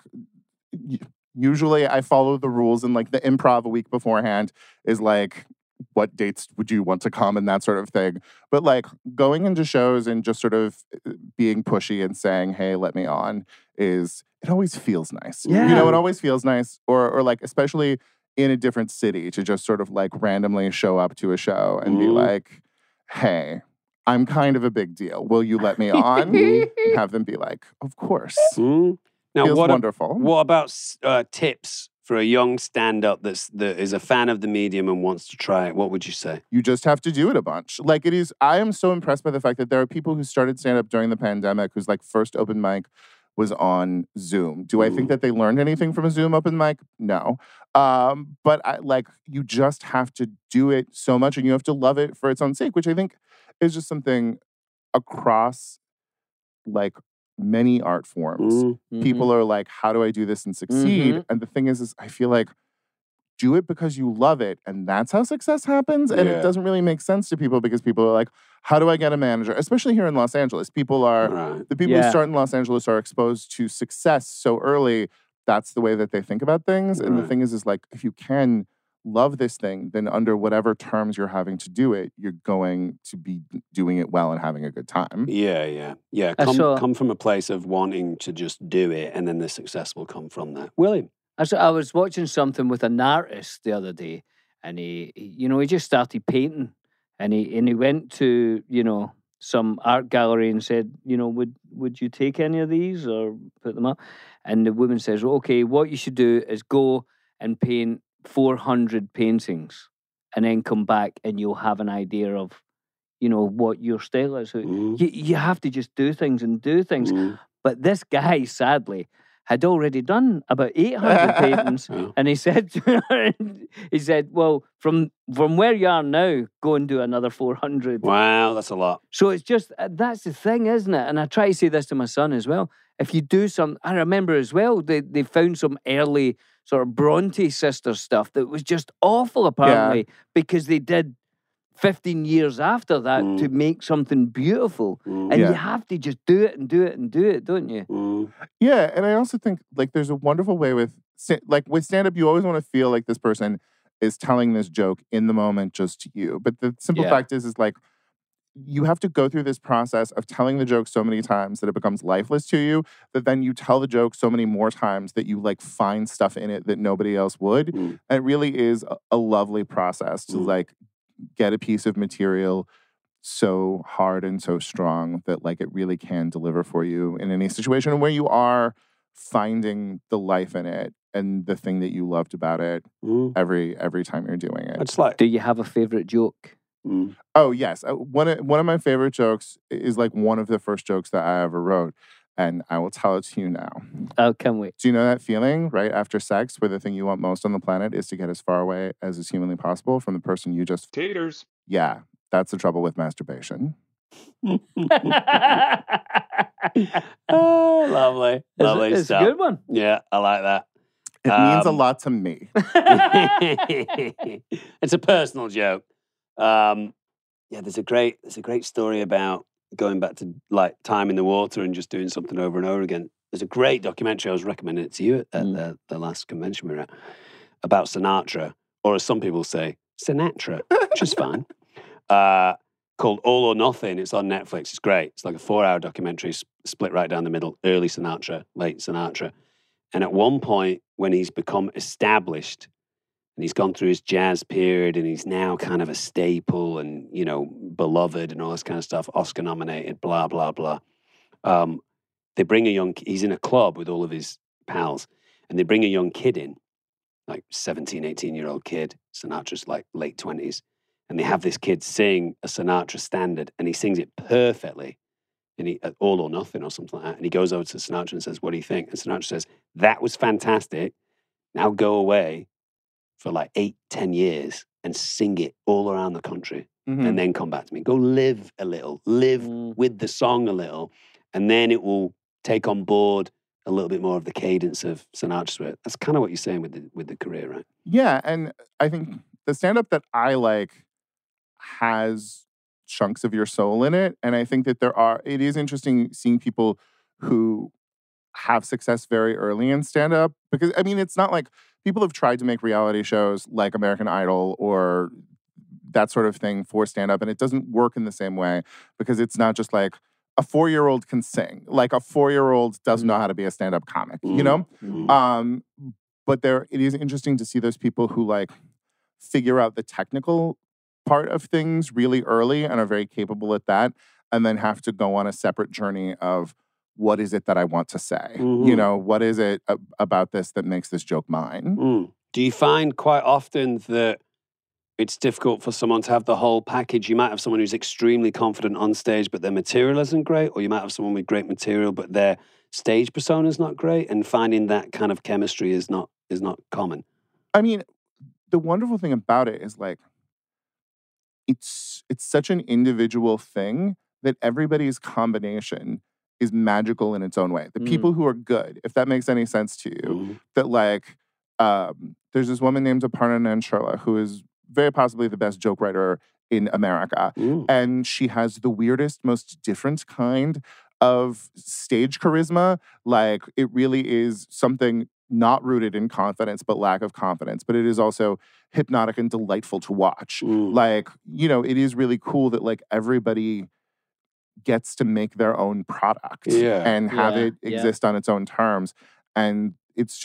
usually I follow the rules, and like the improv a week beforehand is like, what dates would you want to come and that sort of thing. But like going into shows and just sort of being pushy and saying, hey, let me on, it always feels nice. Yeah. You know, it always feels nice. Or like, especially in a different city, to just sort of like randomly show up to a show and be like, hey, I'm kind of a big deal. Will you let me on? And have them be like, of course. Now, feels wonderful. What about tips for a young stand-up that is a fan of the medium and wants to try it? What would you say? You just have to do it a bunch. Like I am so impressed by the fact that there are people who started stand-up during the pandemic whose like first open mic was on Zoom. Do I think that they learned anything from a Zoom open mic? No. But you just have to do it so much, and you have to love it for its own sake, which I think is just something across like many art forms. People are like, how do I do this and succeed? And the thing is I feel like do it because you love it, and that's how success happens. And it doesn't really make sense to people because people are like, how do I get a manager? Especially here in Los Angeles. The people who start in Los Angeles are exposed to success so early. That's the way that they think about things. And the thing is like, if you can love this thing, then under whatever terms you're having to do it, you're going to be doing it well and having a good time. Yeah. Come from a place of wanting to just do it, and then the success will come from that. William? I was watching something with an artist the other day, and he just started painting, and he went to, some art gallery and said, would you take any of these or put them up? And the woman says, okay, what you should do is go and paint 400 paintings and then come back and you'll have an idea of, what your style is. You have to just do things. But this guy, sadly, had already done about 800 paintings. And he said, well, from where you are now, go and do another 400. Wow, that's a lot. So it's just, that's the thing, isn't it? And I try to say this to my son as well. If you do I remember as well, they found some early sort of Bronte sisters stuff that was just awful, apparently, because they did 15 years after that to make something beautiful. And you have to just do it and do it and do it, don't you? Yeah, and I also think, like, there's a wonderful way with stand-up, you always want to feel like this person is telling this joke in the moment just to you. But the simple fact is like, you have to go through this process of telling the joke so many times that it becomes lifeless to you, that then you tell the joke so many more times that you like find stuff in it that nobody else would. And it really is a lovely process to like get a piece of material so hard and so strong that like it really can deliver for you in any situation where you are finding the life in it and the thing that you loved about it every time you're doing it. It's like, do you have a favorite joke? Oh, yes. One of my favorite jokes is like one of the first jokes that I ever wrote. And I will tell it to you now. Oh, can't wait. Do you know that feeling right after sex where the thing you want most on the planet is to get as far away as is humanly possible from the person you just... Taters. Yeah, that's the trouble with masturbation. Oh, lovely. Lovely it's stuff. a good one. Yeah, I like that. It means a lot to me. It's a personal joke. There's a great story about going back to like time in the water and just doing something over and over again. There's a great documentary, I was recommending it to you at the last convention we were at, about Sinatra, or as some people say, Sinatra, which is fine, called All or Nothing. It's on Netflix. It's great. It's like a 4-hour documentary split right down the middle, early Sinatra, late Sinatra. And at one point, when he's become established, and he's gone through his jazz period, and he's now kind of a staple and, beloved and all this kind of stuff, Oscar nominated, blah, blah, blah. They bring he's in a club with all of his pals, and they bring a young kid in, like 17, 18-year-old kid. Sinatra's like late 20s. And they have this kid sing a Sinatra standard, and he sings it perfectly. And he, All or Nothing or something like that. And he goes over to Sinatra and says, what do you think? And Sinatra says, that was fantastic. Now go away for like 8-10 years and sing it all around the country. And then come back to me. Go live a little. Live with the song a little. And then it will take on board a little bit more of the cadence of Sinatra's work. That's kind of what you're saying with the career, right? Yeah, and I think the stand-up that I like has chunks of your soul in it. And I think that it is interesting seeing people who have success very early in stand-up. Because, I mean, it's not like people have tried to make reality shows like American Idol or that sort of thing for stand-up, and it doesn't work in the same way because it's not just like a 4-year-old can sing. Like a 4-year-old doesn't know how to be a stand-up comic, you know? But it is interesting to see those people who like figure out the technical part of things really early and are very capable at that, and then have to go on a separate journey of what is it that I want to say? You know, what is it about this that makes this joke mine? Do you find quite often that it's difficult for someone to have the whole package? You might have someone who's extremely confident on stage, but their material isn't great, or you might have someone with great material, but their stage persona is not great, and finding that kind of chemistry is not common. I mean, the wonderful thing about it is like, it's such an individual thing that everybody's combination is magical in its own way. The people who are good, if that makes any sense to you, that like, there's this woman named Aparna Nancherla who is very possibly the best joke writer in America. And she has the weirdest, most different kind of stage charisma. Like, it really is something not rooted in confidence, but lack of confidence. But it is also hypnotic and delightful to watch. Like, you know, it is really cool that like everybody gets to make their own product and have it exist on its own terms. And it's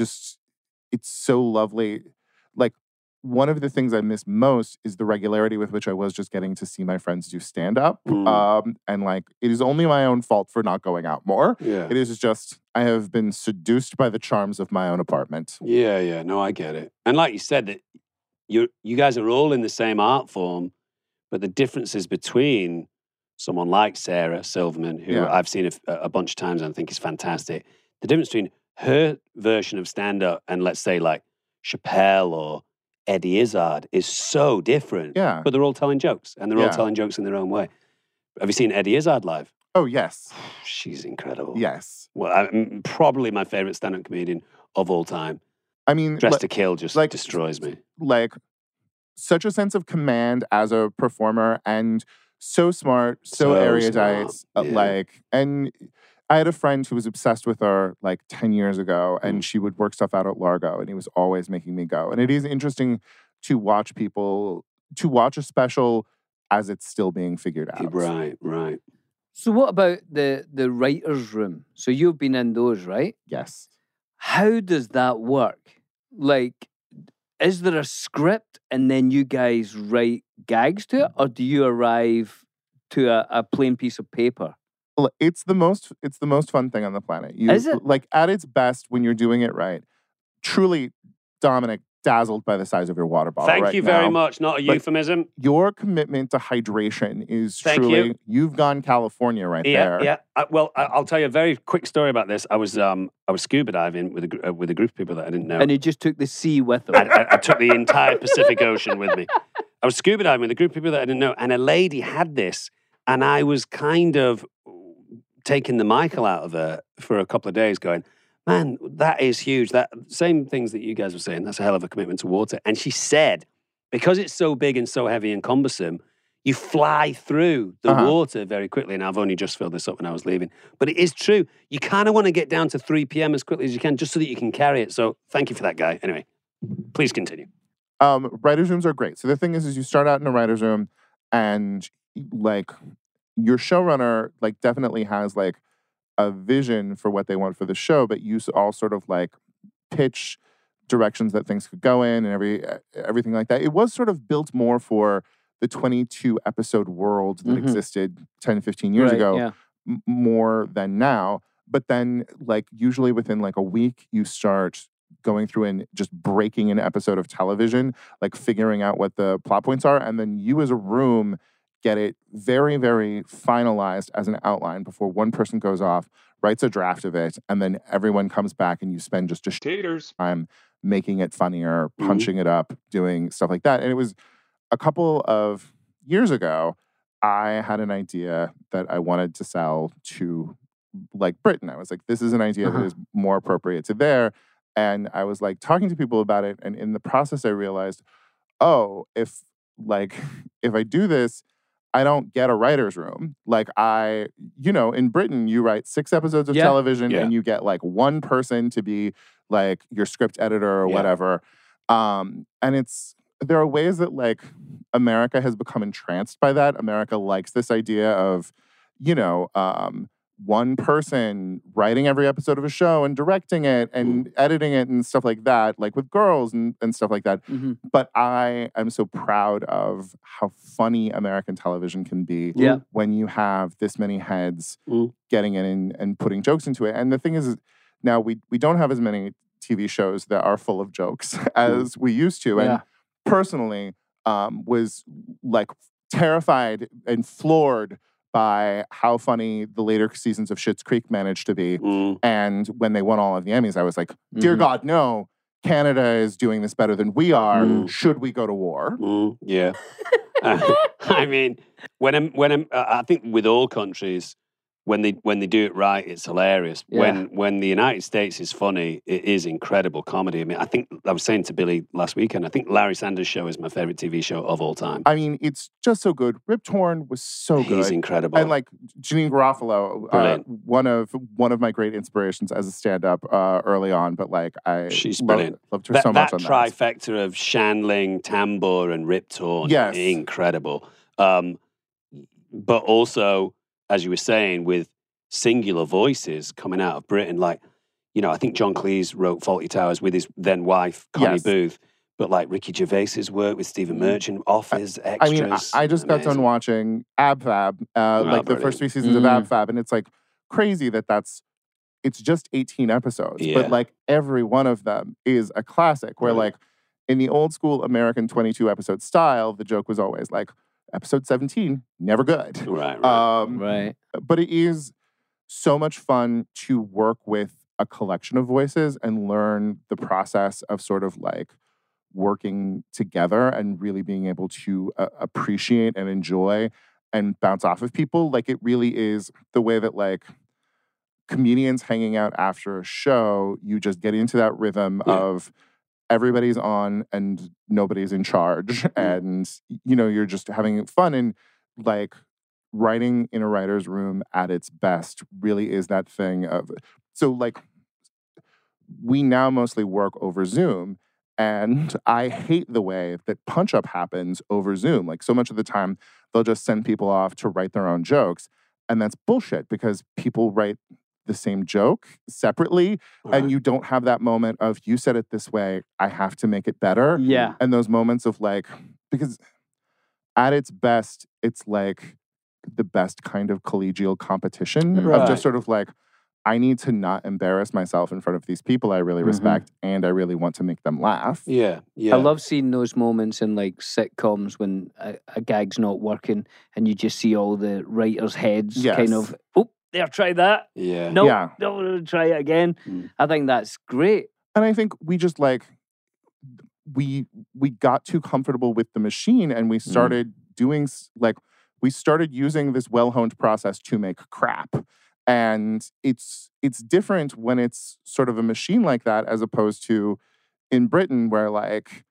so lovely. Like, one of the things I miss most is the regularity with which I was just getting to see my friends do stand-up. And like, it is only my own fault for not going out more. It is just, I have been seduced by the charms of my own apartment. Yeah. No, I get it. And like you said, that you guys are all in the same art form, but the differences between someone like Sarah Silverman, who I've seen a bunch of times and I think is fantastic, the difference between her version of stand-up and let's say like Chappelle or Eddie Izzard is so different. But they're all telling jokes, and they're all telling jokes in their own way. Have you seen Eddie Izzard live? Oh, yes. She's incredible. Yes. Well, probably my favorite stand-up comedian of all time. I mean, Dressed to Kill just like, destroys me. Like, such a sense of command as a performer, and so smart, so erudite. Like, and I had a friend who was obsessed with her like 10 years ago, and she would work stuff out at Largo, and he was always making me go. And it is interesting to watch a special as it's still being figured out. Right. So what about the writer's room? So you've been in those, right? Yes. How does that work? Like, is there a script and then you guys write gags to it? Or do you arrive to a plain piece of paper? It's the most fun thing on the planet. Is it? Like, at its best, when you're doing it right, truly, Dominic, dazzled by the size of your water bottle. Thank you very much. Not a euphemism. Your commitment to hydration is you've gone California right there. Yeah. Well, I'll tell you a very quick story about this. I was scuba diving with a group of people that I didn't know. And you just took the sea with them. I took the entire Pacific Ocean with me. I was scuba diving with a group of people that I didn't know, and a lady had this, and I was kind of taking the Michael out of her for a couple of days going, man, that is huge. That same things that you guys were saying, that's a hell of a commitment to water. And she said, because it's so big and so heavy and cumbersome, you fly through the water very quickly. And I've only just filled this up when I was leaving. But it is true. You kind of want to get down to 3 p.m. as quickly as you can just so that you can carry it. So thank you for that, Guy. Anyway, please continue. Writer's rooms are great. So the thing is you start out in a writer's room and like your showrunner like definitely has like a vision for what they want for the show, but you all sort of like pitch directions that things could go in and everything like that. It was sort of built more for the 22 episode world that existed 10, 15 years ago. more than now. But then, like, usually within like a week, you start going through and just breaking an episode of television, like figuring out what the plot points are. And then you as a room get it very, very finalized as an outline before one person goes off, writes a draft of it, and then everyone comes back and you spend just a time making it funnier, punching it up, doing stuff like that. And it was a couple of years ago, I had an idea that I wanted to sell to like Britain. I was like, this is an idea that is more appropriate to there. And I was like talking to people about it. And in the process, I realized, oh, if I do this, I don't get a writer's room. Like in Britain, you write 6 episodes of television and you get like one person to be like your script editor or whatever. And there are ways that like America has become entranced by that. America likes this idea of, one person writing every episode of a show and directing it and editing it and stuff like that, like with Girls and stuff like that. But I am so proud of how funny American television can be when you have this many heads getting in and putting jokes into it. And the thing is, now we don't have as many TV shows that are full of jokes as we used to. And personally, was like terrified and floored by how funny the later seasons of Schitt's Creek managed to be. And when they won all of the Emmys, I was like, dear God, no, Canada is doing this better than we are. Should we go to war? Yeah. I mean, I think with all countries, when they do it right, it's hilarious. Yeah. When the United States is funny, it is incredible comedy. I mean, I was saying to Billy last weekend, I think Larry Sanders Show is my favorite TV show of all time. I mean, it's just so good. Rip Torn was so good. He's incredible. And like Janine Garofalo, one of my great inspirations as a stand-up early on. But like she's brilliant. Loved her so much on that. That trifecta of Shandling, Tambor, and Rip Torn. Yes, incredible. But also, as you were saying, with singular voices coming out of Britain, like, I think John Cleese wrote Fawlty Towers with his then wife, Connie Booth, but like Ricky Gervais's work with Stephen Merchant, Office, Extras. I mean, I just got done watching Ab Fab, the first 3 seasons of Ab Fab, and it's like crazy it's just 18 episodes, but like every one of them is a classic, where like in the old school American 22 episode style, the joke was always like, episode 17, never good. Right. But it is so much fun to work with a collection of voices and learn the process of sort of like working together and really being able to appreciate and enjoy and bounce off of people. Like, it really is the way that like comedians hanging out after a show, you just get into that rhythm of everybody's on and nobody's in charge. And, you're just having fun. And like writing in a writer's room at its best really is that thing of, so like we now mostly work over Zoom. And I hate the way that punch up happens over Zoom. Like, so much of the time they'll just send people off to write their own jokes. And that's bullshit, because people write the same joke separately, and you don't have that moment of, you said it this way, I have to make it better. Yeah. And those moments of like, because at its best, it's like the best kind of collegial competition of just sort of like, I need to not embarrass myself in front of these people I really respect, and I really want to make them laugh. Yeah. I love seeing those moments in like sitcoms when a gag's not working and you just see all the writers' heads kind of, there, try that. Yeah. No, try it again. I think that's great. And I think we just like, we got too comfortable with the machine, and we started doing like, we started using this well-honed process to make crap. And it's different when it's sort of a machine like that, as opposed to in Britain, where like,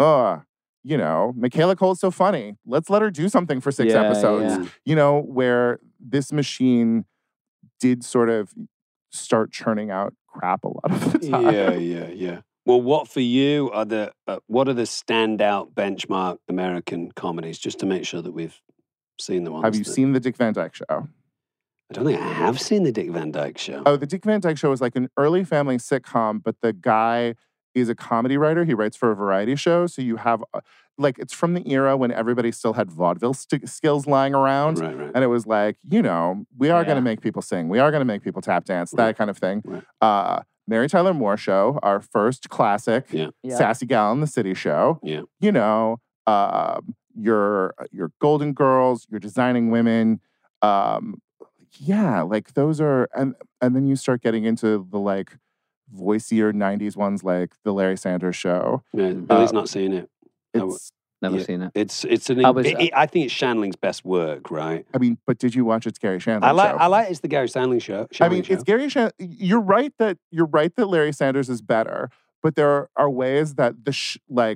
Michaela Cole's so funny, let's let her do something for 6 episodes. Where this machine did sort of start churning out crap a lot of the time. Yeah. Well, what for you are the standout benchmark American comedies, just to make sure that we've seen the ones? Have you seen The Dick Van Dyke Show? I don't think I have seen The Dick Van Dyke Show. Oh, The Dick Van Dyke Show was like an early family sitcom, but the guy is a comedy writer. He writes for a variety show. So you have, like, it's from the era when everybody still had vaudeville skills lying around. Right, right. And it was like, you know, we are going to make people sing. We are going to make people tap dance, that kind of thing. Right. Mary Tyler Moore Show, our first classic, Sassy Gal in the City show. Yeah. You know, your Golden Girls, your Designing Women. Yeah, like those are, and then you start getting into the like voicier 90s ones like the Larry Sanders Show. Yeah, Billy's not seen it. It's Never seen it. It's an. I think it's Shandling's best work, right? I mean, but did you watch It's Gary Shandling show? I like it's the Gary Shandling show. It's Gary Shandling. You're right that Larry Sanders is better, but there are ways that the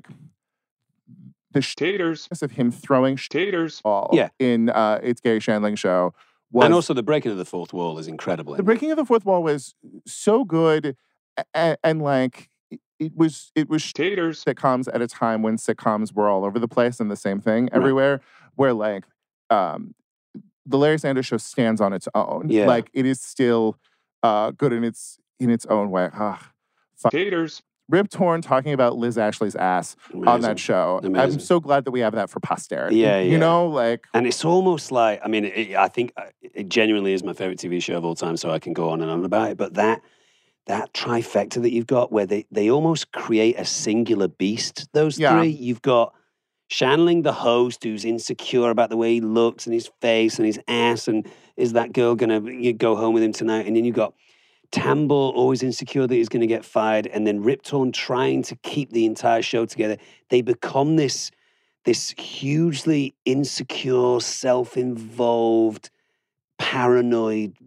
taters of him throwing taters in It's Gary Shandling show. And also the breaking of the fourth wall is incredible. The breaking of the fourth wall was so good, and like it was taters sitcoms at a time when sitcoms were all over the place and the same thing everywhere. Where like the Larry Sanders show stands on its own. Yeah. Like it is still good in its own way. Taters. Rip Torn talking about Liz Ashley's ass on that show. Amazing. I'm so glad that we have that for posterity. Yeah, You know, like... And it's almost like, I mean, I think it genuinely is my favorite TV show of all time, so I can go on and on about it. But that trifecta that you've got where they almost create a singular beast, those three. You've got Shandling, the host, who's insecure about the way he looks and his face and his ass, and is that girl going to go home with him tonight? And then you've got Tamble, always insecure that he's going to get fired, and then Rip Torn trying to keep the entire show together. They become this hugely insecure, self-involved, paranoid,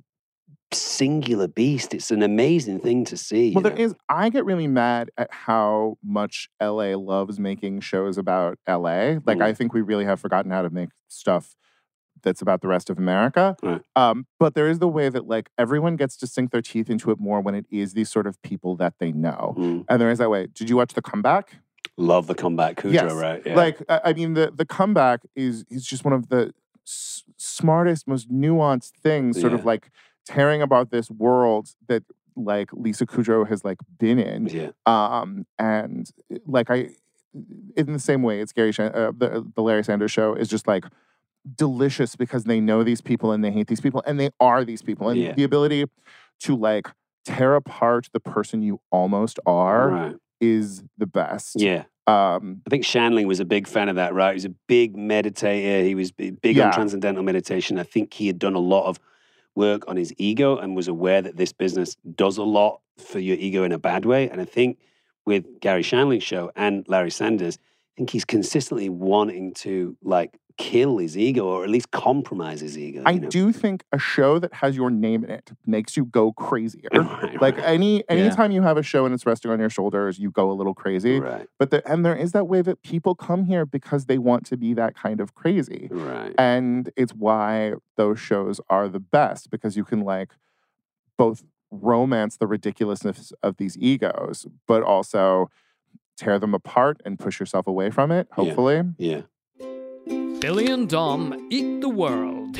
singular beast. It's an amazing thing to see. Well, I get really mad at how much LA loves making shows about LA. Like, I think we really have forgotten how to make stuff that's about the rest of America. Right. But there is the way that like everyone gets to sink their teeth into it more when it is these sort of people that they know. And there is that way. Did you watch The Comeback? Love The Comeback, Kudrow, yes. right? Yeah. Like, I mean, the Comeback is just one of the smartest, most nuanced things, sort of like tearing about this world that like Lisa Kudrow has like been in. Yeah. And like in the same way, it's Gary the Larry Sanders show is just like delicious because they know these people and they hate these people and they are these people. And the ability to like tear apart the person you almost are is the best. Yeah. I think Shandling was a big fan of that, right? He was a big meditator. He was big on transcendental meditation. I think he had done a lot of work on his ego and was aware that this business does a lot for your ego in a bad way. And I think with Gary Shandling's show and Larry Sanders, I think he's consistently wanting to like kill his ego or at least compromise his ego. I do think a show that has your name in it makes you go crazier. Like anytime you have a show and it's resting on your shoulders, you go a little crazy. Right. But there is that way that people come here because they want to be that kind of crazy. Right. And it's why those shows are the best because you can like both romance the ridiculousness of these egos, but also tear them apart and push yourself away from it, hopefully. Yeah. Billy and Dom eat the world.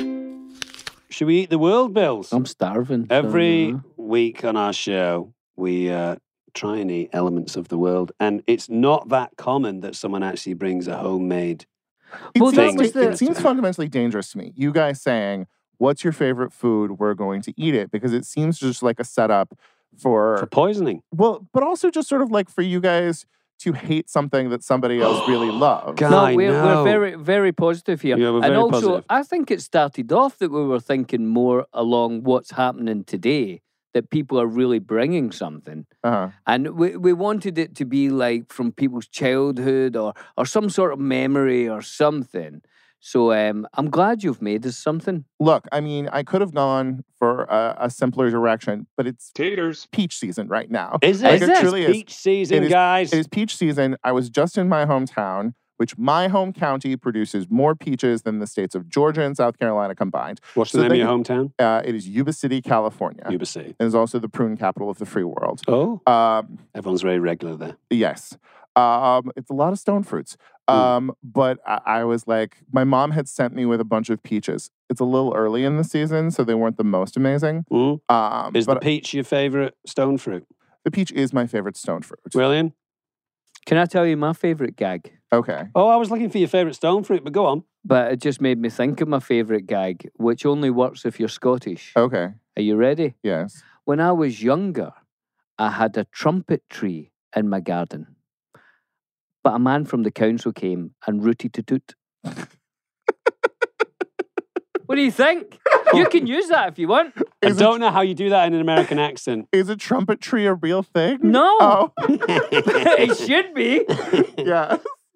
Should we eat the world, Bills? I'm starving. Every week on our show, we try and eat elements of the world. And it's not that common that someone actually brings a homemade thing. It seems fundamentally dangerous to me. You guys saying, what's your favorite food? We're going to eat it. Because it seems just like a setup for poisoning. Well, but also just sort of like for you guys to hate something that somebody else really loves. No, we're very, very positive here. Yeah, we're and very also, positive. I think it started off that we were thinking more along what's happening today, that people are really bringing something. And we wanted it to be like from people's childhood or some sort of memory or something. So I'm glad you've made us something. Look, I mean, I could have gone for a simpler direction, but it's peach season right now. Is it? Like, It truly is. peach season, guys. It is peach season. I was just in my hometown, which my home county produces more peaches than the states of Georgia and South Carolina combined. What's the name of your hometown? It is Yuba City, California. Yuba City. It is also the prune capital of the free world. Oh. Everyone's very regular there. Yes. It's a lot of stone fruits. But I was like, my mom had sent me with a bunch of peaches. It's a little early in the season, so they weren't the most amazing. Is the peach your favorite stone fruit? The peach is my favorite stone fruit. William? Can I tell you my favourite gag? Okay. Oh, I was looking for your favourite stone fruit, but go on. But it just made me think of my favourite gag, which only works if you're Scottish. Okay. Are you ready? Yes. When I was younger, I had a trumpet tree in my garden. But a man from the council came and rooted to toot. What do you think? You can use that if you want. I don't know how you do that in an American accent. Is a trumpet tree a real thing? No. Oh. It should be. Yeah.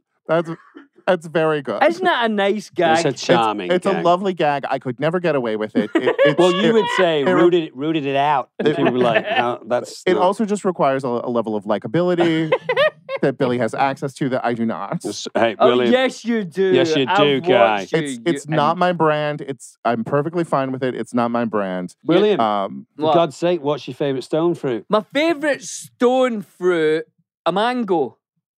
That's very good. Isn't that a nice gag? It's a charming It's gag. a lovely gag. I could never get away with it. Well, you would say rooted it out. If you were like, that's It not- also just requires a level of likability that Billy has access to that I do not. Hey, Oh, William. yes, you do. Yes, you do, I've guy. watched you. It's not my brand. I'm perfectly fine with it. It's not my brand. William, For for God's sake, what's your favourite stone fruit? My favourite stone fruit, a mango.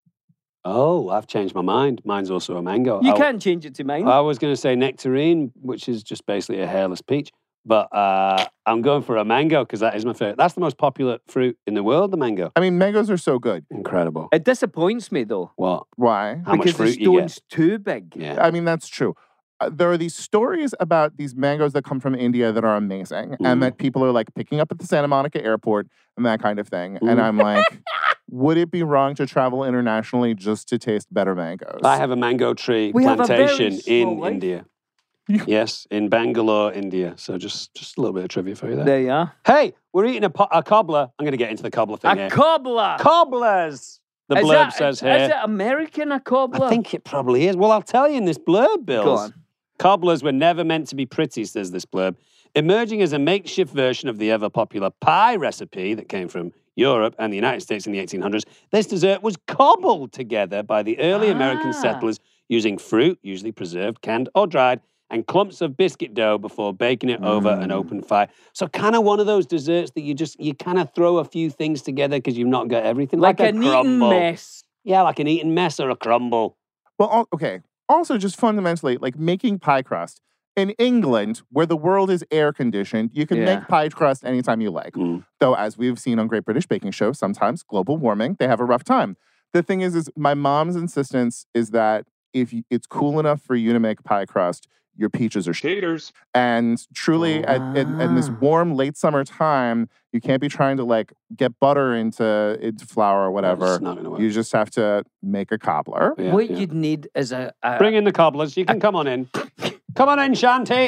Oh, I've changed my mind. Mine's also a mango. You can't change it to mine. I was going to say nectarine, which is just basically a hairless peach. But I'm going for a mango because that is my favourite. That's the most popular fruit in the world, the mango. I mean, mangoes are so good. Incredible. It disappoints me, though. What? Why? How much Because the fruit you get? stone's too big. Yeah. I mean, that's true. There are these stories about these mangoes that come from India that are amazing and that people are like picking up at the Santa Monica airport and that kind of thing. And I'm like, would it be wrong to travel internationally just to taste better mangoes? I have a mango tree We have a very plantation small in life. India. Yes, in Bangalore, India. So just a little bit of trivia for you there. There you are. Hey, we're eating a cobbler. I'm going to get into the cobbler thing here. A cobbler. Cobblers! The Is blurb that- says Is here. it American, a cobbler? I think it probably is. Well, I'll tell you in this blurb, Bills. Go on. Cobblers were never meant to be pretty, says this blurb. Emerging as a makeshift version of the ever-popular pie recipe that came from Europe and the United States in the 1800s, this dessert was cobbled together by the early American settlers using fruit, usually preserved, canned, or dried, and clumps of biscuit dough before baking it over an open fire. So kind of one of those desserts that you kind of throw a few things together because you've not got everything. Like a an eaten crumble. mess. Yeah, like an eaten mess or a crumble. Well, okay. Also, just fundamentally, like making pie crust. In England, where the world is air conditioned, you can make pie crust anytime you like. Though, as we've seen on Great British Baking Show, sometimes global warming, they have a rough time. The thing is my mom's insistence is that if it's cool enough for you to make pie crust, your peaches are taters. And truly, in this warm late summer time, you can't be trying to like get butter into flour or whatever. It's not gonna work. You just have to make a cobbler. What you'd need is a Bring in the cobblers. You can come on in. Come on in, Shanti.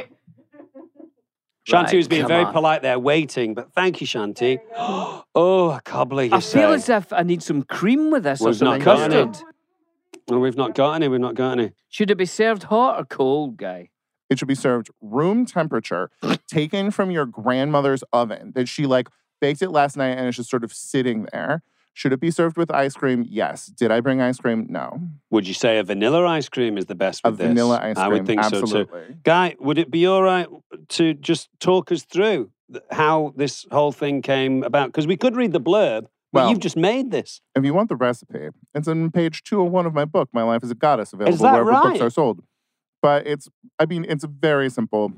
Shanti was being come very on. polite there, waiting. But thank you, Shanti. Oh, a cobbler, you I say. feel as if I need some cream with this or We've some not got any. custard. No, we've not got any. We've not got any. Should it be served hot or cold, guy? It should be served room temperature, taken from your grandmother's oven that she like baked it last night and it's just sort of sitting there. Should it be served with ice cream? Yes. Did I bring ice cream? No. Would you say a vanilla ice cream is the best with this? vanilla ice I would cream, think so absolutely. too. Guy, would it be all right to just talk us through how this whole thing came about? Because we could read the blurb, but Well, you've just made this. If you want the recipe, it's on page 201 of my book, My Life as a Goddess, available that wherever books right? are sold. But it's very simple.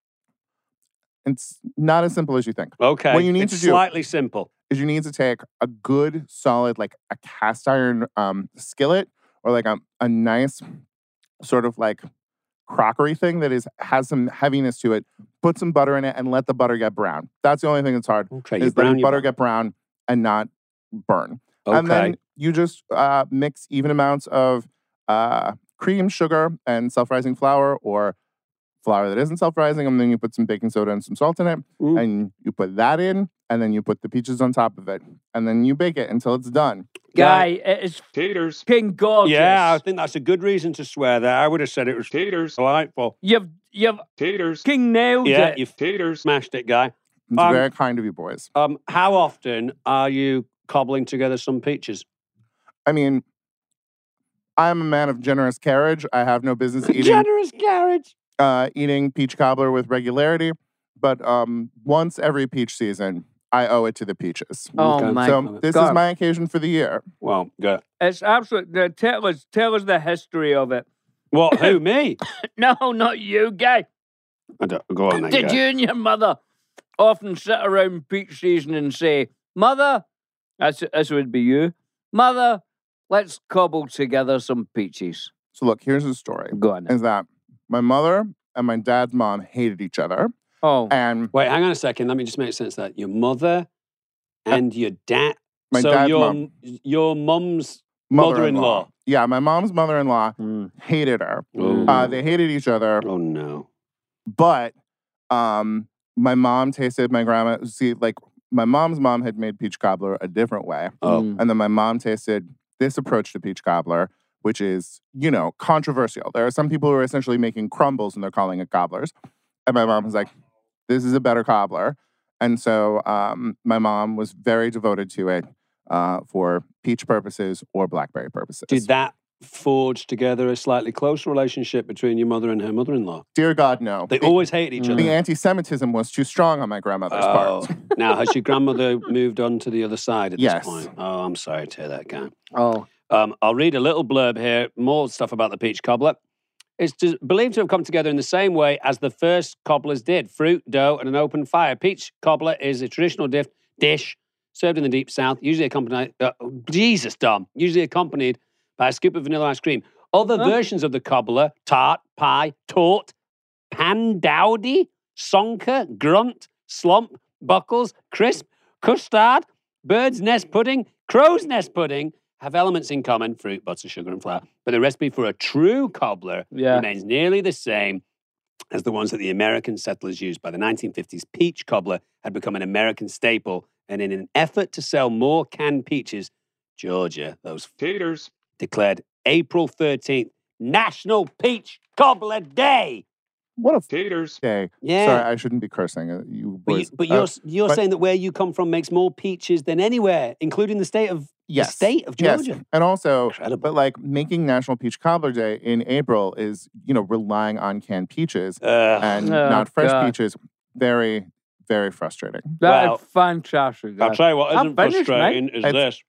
It's not as simple as you think. Okay. What you need it's to do slightly simple. is you need to take a good, solid, like a cast iron skillet or like a nice sort of like crockery thing that has some heaviness to it. Put some butter in it and let the butter get brown. That's the only thing that's hard. Okay, is let the butter get brown and not burn. And then Okay. you just mix even amounts of cream, sugar, and self-rising flour or flour that isn't self-rising, and then you put some baking soda and some salt in it, and you put that in, and then you put the peaches on top of it, and then you bake it until it's done. Guy, it is taters. fucking gorgeous. Yeah, I think that's a good reason to swear there. I would have said it was taters. Delightful. You've taters. king nailed Yeah, it. you've taters. Smashed it, guy. It's very kind of you boys. How often are you cobbling together some peaches? I mean, I'm a man of generous carriage. I have no business eating Generous carriage. Eating peach cobbler with regularity, but once every peach season, I owe it to the peaches. Oh, my So this God. is my occasion for the year. Well, go. It's absolute. Tell us the history of it. What? Who? Me? No, not you, guy. I don't, go on then. Did guy. you and your mother often sit around peach season and say, "Mother, This would be you. Mother, let's cobble together some peaches. So look, here's the story. Go on. Is that my mother and my dad's mom hated each other. Oh. And wait, hang on a second. Let me just make sense of that. Your mother and your dad. My so dad's mom. Your mum's mother-in-law. Yeah, my mom's mother-in-law hated her. They hated each other. Oh no. But my mom tasted my grandma. See, like my mom's mom had made peach cobbler a different way. And then my mom tasted this approach to peach cobbler, which is, you know, controversial. There are some people who are essentially making crumbles and they're calling it cobblers. And my mom was like, this is a better cobbler. And so my mom was very devoted to it for peach purposes or blackberry purposes. Did that forge together a slightly closer relationship between your mother and her mother-in-law? Dear God, no. They always hated each other. The anti-Semitism was too strong on my grandmother's part. Now, has your grandmother moved on to the other side at Yes. this point? Oh, I'm sorry to hear that, Cam. Oh. I'll read a little blurb here, more stuff about the peach cobbler. It's believed to have come together in the same way as the first cobblers did. Fruit, dough, and an open fire. Peach cobbler is a traditional dish served in the Deep South, usually accompanied... Usually accompanied by a scoop of vanilla ice cream. Other versions of the cobbler, tart, pie, taut, pandowdy, sonker, grunt, slump, buckles, crisp, custard, bird's nest pudding, crow's nest pudding, have elements in common, fruit, butter, sugar, and flour. But the recipe for a true cobbler remains nearly the same as the ones that the American settlers used. By the 1950s, peach cobbler had become an American staple, and in an effort to sell more canned peaches, Georgia, those taters, declared April 13th National Peach Cobbler Day. What a taters day. Yeah. Sorry, I shouldn't be cursing. You boys. But you're saying that where you come from makes more peaches than anywhere, including the state of the state of Georgia. Yes. And also, but like making National Peach Cobbler Day in April is, you know, relying on canned peaches and not fresh peaches. Very, very frustrating. That is fantastic. I'll tell you what isn't frustrating is this.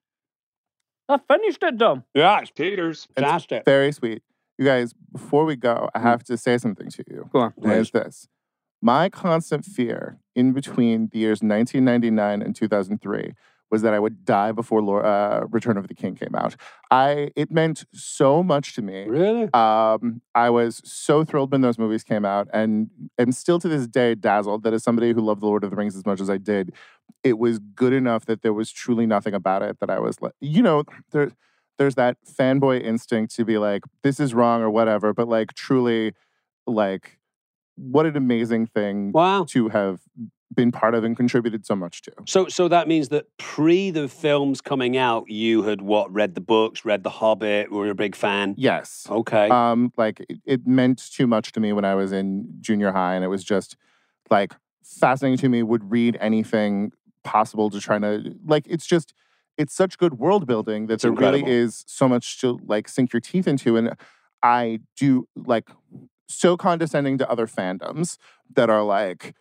I finished it, Dom. Yeah, it's taters. Fantastic. Very sweet. You guys, before we go, I have to say something to you. Go on. And it's this. My constant fear in between the years 1999 and 2003 was that I would die before Return of the King came out. It meant so much to me. Really? I was so thrilled when those movies came out, and am still to this day dazzled that as somebody who loved The Lord of the Rings as much as I did, it was good enough that there was truly nothing about it that I was like, you know, there's that fanboy instinct to be like, this is wrong or whatever, but like truly, like, what an amazing thing to have been part of and contributed so much to. So that means that pre the films coming out, you had read the books, read The Hobbit, were a big fan? Yes. Okay. Like it meant too much to me when I was in junior high, and it was just like fascinating to me. Would read anything possible to try to like. It's such good world building that there really is so much to like sink your teeth into, and I do like so condescending to other fandoms that are like,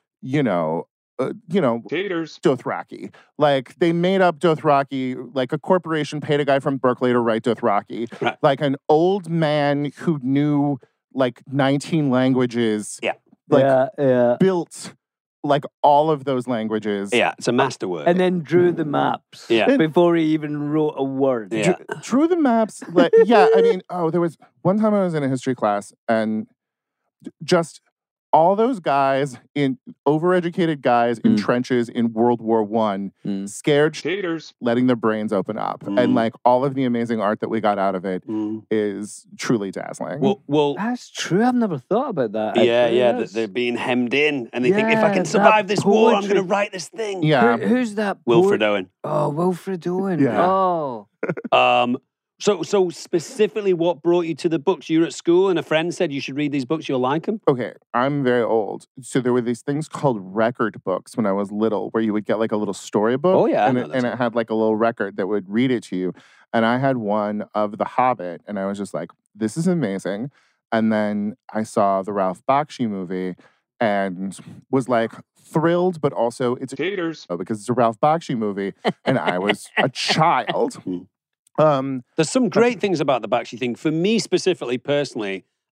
taters. Dothraki. Like, they made up Dothraki, like a corporation paid a guy from Berkeley to write Dothraki. Right. Like an old man who knew like 19 languages. Yeah. Like built like all of those languages. Yeah, it's a masterwork. And then drew the maps before he even wrote a word. Yeah. Drew the maps. Like, yeah, I mean, there was one time I was in a history class and just all those guys overeducated guys in trenches in World War I, scared taters, letting their brains open up. And like all of the amazing art that we got out of it is truly dazzling. Well, that's true. I've never thought about that. That they're being hemmed in and they think, if I can survive this war, I'm going to write this thing. Yeah. Who's that? Wilfred Owen. Oh, Wilfred Owen. Yeah. Oh. So specifically, what brought you to the books? You were at school and a friend said you should read these books, you'll like them? Okay, I'm very old. So there were these things called record books when I was little, where you would get like a little storybook. Oh, yeah. And it had like a little record that would read it to you. And I had one of The Hobbit, and I was just like, this is amazing. And then I saw the Ralph Bakshi movie and was like thrilled, but also it's taters because it's a Ralph Bakshi movie, and I was a child. There's some great things about the Bakshi thing. For me specifically, personally,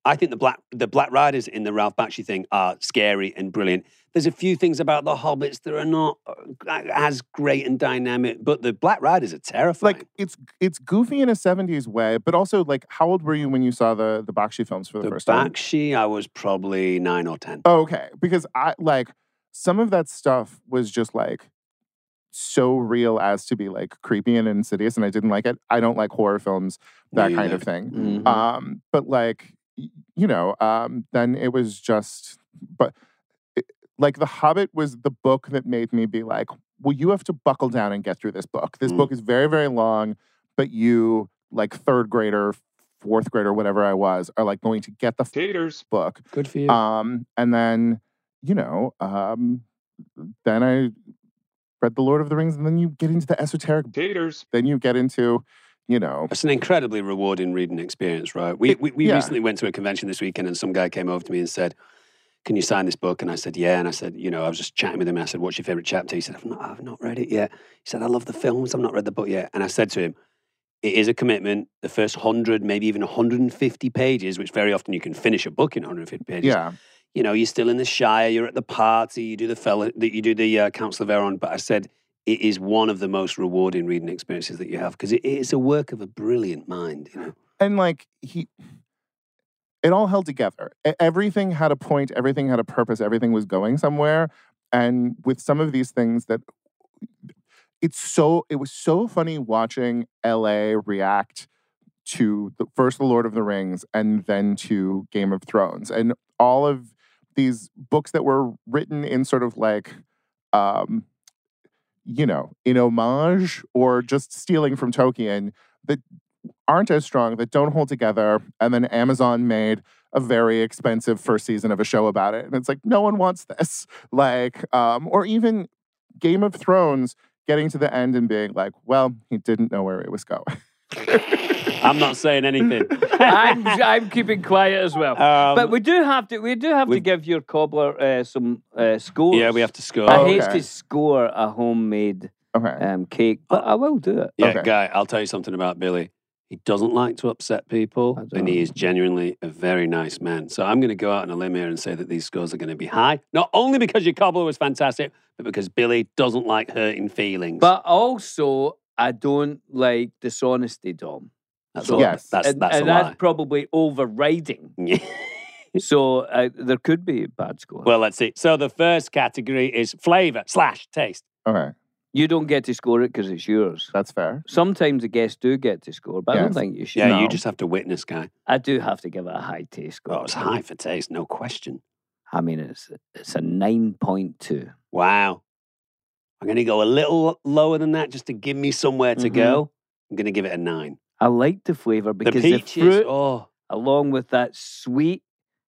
I think the Black Riders in the Ralph Bakshi thing are scary and brilliant. There's a few things about the Hobbits that are not as great and dynamic, but the Black Riders are terrifying. Like it's goofy in a 70s way, but also like how old were you when you saw the Bakshi films for the first time? Bakshi, I was probably 9 or 10. Oh, okay, because I like some of that stuff was just like so real as to be like creepy and insidious, and I didn't like it. I don't like horror films, that kind of thing. Mm-hmm. But like, you know, then it was just, like The Hobbit was the book that made me be like, well, you have to buckle down and get through this book. This book is very, very long, but you, like third grader, fourth grader, whatever I was, are like going to get the book. Good for you. And then, you know, then I read The Lord of the Rings, and then you get into the esoteric. Then you get into, you know. It's an incredibly rewarding reading experience, right? We recently went to a convention this weekend, and some guy came over to me and said, can you sign this book? And I said, yeah. And I said, you know, I was just chatting with him. And I said, what's your favorite chapter? He said, I've not read it yet. He said, I love the films. I've not read the book yet. And I said to him, it is a commitment. The first 100, maybe even 150 pages, which very often you can finish a book in 150 pages. Yeah. You know, you're still in the Shire, you're at the party, you do the Council of Elrond. But I said, it is one of the most rewarding reading experiences that you have, because it is a work of a brilliant mind, you know. And like it all held together. Everything had a point, everything had a purpose, everything was going somewhere. And with some of these things that it was so funny watching LA react to first The Lord of the Rings and then to Game of Thrones. And all of these books that were written in sort of like, you know, in homage or just stealing from Tolkien that aren't as strong, that don't hold together, and then Amazon made a very expensive first season of a show about it. And it's like, no one wants this. Like, or even Game of Thrones getting to the end and being like, well, he didn't know where it was going. I'm not saying anything. I'm keeping quiet as well. But we do have to give your cobbler some scores. Yeah, we have to score. I hate to score a homemade cake, but I will do it. Yeah, Guy, I'll tell you something about Billy. He doesn't like to upset people, and he is genuinely a very nice man. So I'm going to go out on a limb here and say that these scores are going to be high, not only because your cobbler was fantastic, but because Billy doesn't like hurting feelings. But also, I don't like dishonesty, Dom. That's that's probably overriding. So there could be bad scores. Well, let's see. So the first category is flavor/taste. Okay. You don't get to score it because it's yours. That's fair. Sometimes the guests do get to score, but I don't think you should. Yeah, you just have to witness, Guy. I do have to give it a high taste score. Oh, it's high for taste, no question. I mean, it's a 9.2. Wow. I'm going to go a little lower than that just to give me somewhere to go. I'm going to give it a 9. I like the flavour because the fruit, along with that sweet,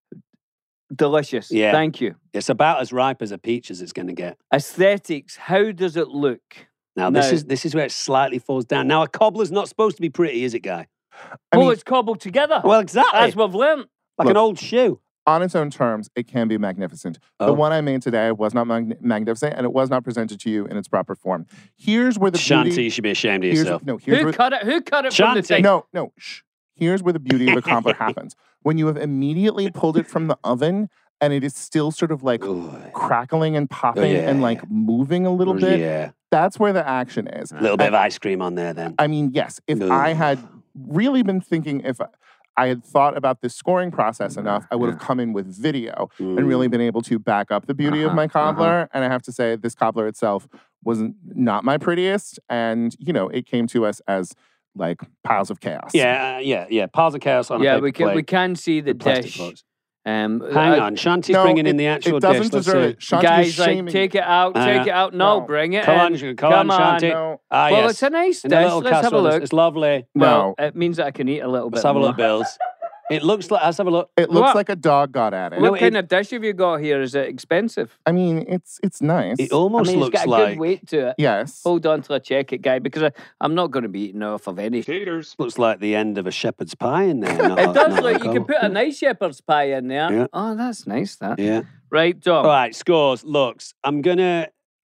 delicious. Yeah. Thank you. It's about as ripe as a peach as it's going to get. Aesthetics, how does it look? Now, this is where it slightly falls down. Now, a cobbler's not supposed to be pretty, is it, Guy? It's cobbled together. Well, exactly. As we've learned. Like an old shoe. On its own terms, it can be magnificent. The one I made today was not magnificent, and it was not presented to you in its proper form. Here's where the beauty... Shanti, you should be ashamed of yourself. Who cut it from the thing? No. Shh. Here's where the beauty of the cobbler happens. When you have immediately pulled it from the oven, and it is still sort of like crackling and popping and like moving a little bit, that's where the action is. A little bit of ice cream on there then. I mean, yes. If I had really been thinking, if I had thought about this scoring process enough, I would have come in with video and really been able to back up the beauty of my cobbler. And I have to say, this cobbler itself was not my prettiest. And, you know, it came to us as like piles of chaos. Yeah. Piles of chaos on a paper plate. We can see the dish. Hang on, Shanti's bringing in the actual dish. It doesn't deserve it. Shanti Guys, like, take it out, take it out. No, bring it come in. Come on, Shanti. No. Well, it's a nice dish. Let's have a look. It's lovely. Well, it means that I can eat a little bit. Let's have a more. look, Bills. It looks like, let's have a look. It looks like a dog got at it. What kind of dish have you got here? Is it expensive? I mean, it's nice. It almost looks it's got like... a good weight to it. Yes. Hold on till I check it, Guy, because I'm not going to be eating off of any. Taters. Looks like the end of a shepherd's pie in there. It does look, you can put a nice shepherd's pie in there. Yeah. Oh, that's nice, that. Yeah. Right, Dom. All right, scores, looks. I'm going to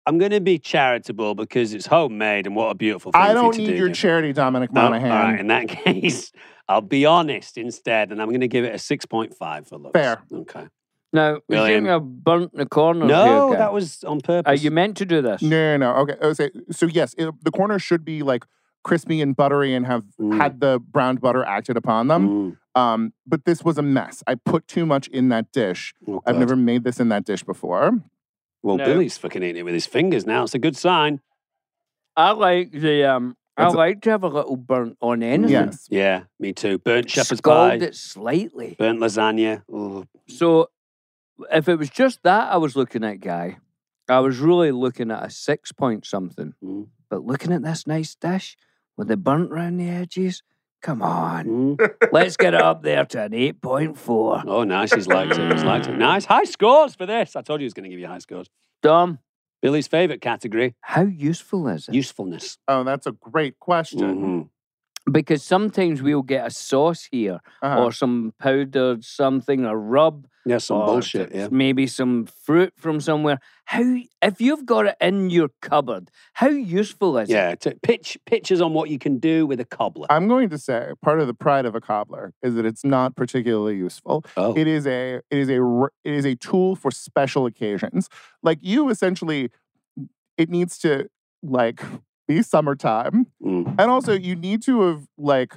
I'm going to be charitable because it's homemade and what a beautiful thing I for don't you to need do, your Jim. charity, Dominic No? Monaghan. All right, in that case, I'll be honest instead, and I'm going to give it a 6.5 for looks. Fair. Okay. Now, you William. think I've burnt the corners No, here, Ken? that was on purpose. Are you meant to do this? No. Okay. So yes, the corners should be like crispy and buttery and have had the browned butter acted upon them. But this was a mess. I put too much in that dish. Oh, I've God. never made this in that dish before. Well, No. Billy's fucking eating it with his fingers now. It's a good sign. I like the I like to have a little burnt on anything. Yes. Yeah, me too. Burnt shepherd's Scald pie, it slightly. burnt lasagna. Ooh. So, if it was just that I was looking at, Guy, I was really looking at a 6 point something. But looking at this nice dish with the burnt round the edges, come on. Let's get it up there to an 8.4. Oh, nice. He's liked it. He's liked it. Nice. High scores for this. I told you he was going to give you high scores. Dom, Billy's favourite category, how useful is it? usefulness. Oh, that's a great question. Because sometimes we'll get a sauce here Uh-huh. or some powdered something, a rub. Yeah, some or bullshit, yeah. Maybe some fruit from somewhere. If you've got it in your cupboard, how useful is it? Yeah, to pitch pictures on what you can do with a cobbler. I'm going to say part of the pride of a cobbler is that it's not particularly useful. Oh. It is a tool for special occasions. Like you essentially, it needs to like be summertime, and also you need to have like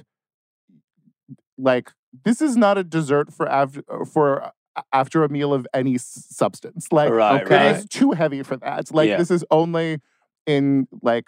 this is not a dessert for after a meal of any substance. Like Right, it right. is too heavy for that. Like Yeah. this is only in like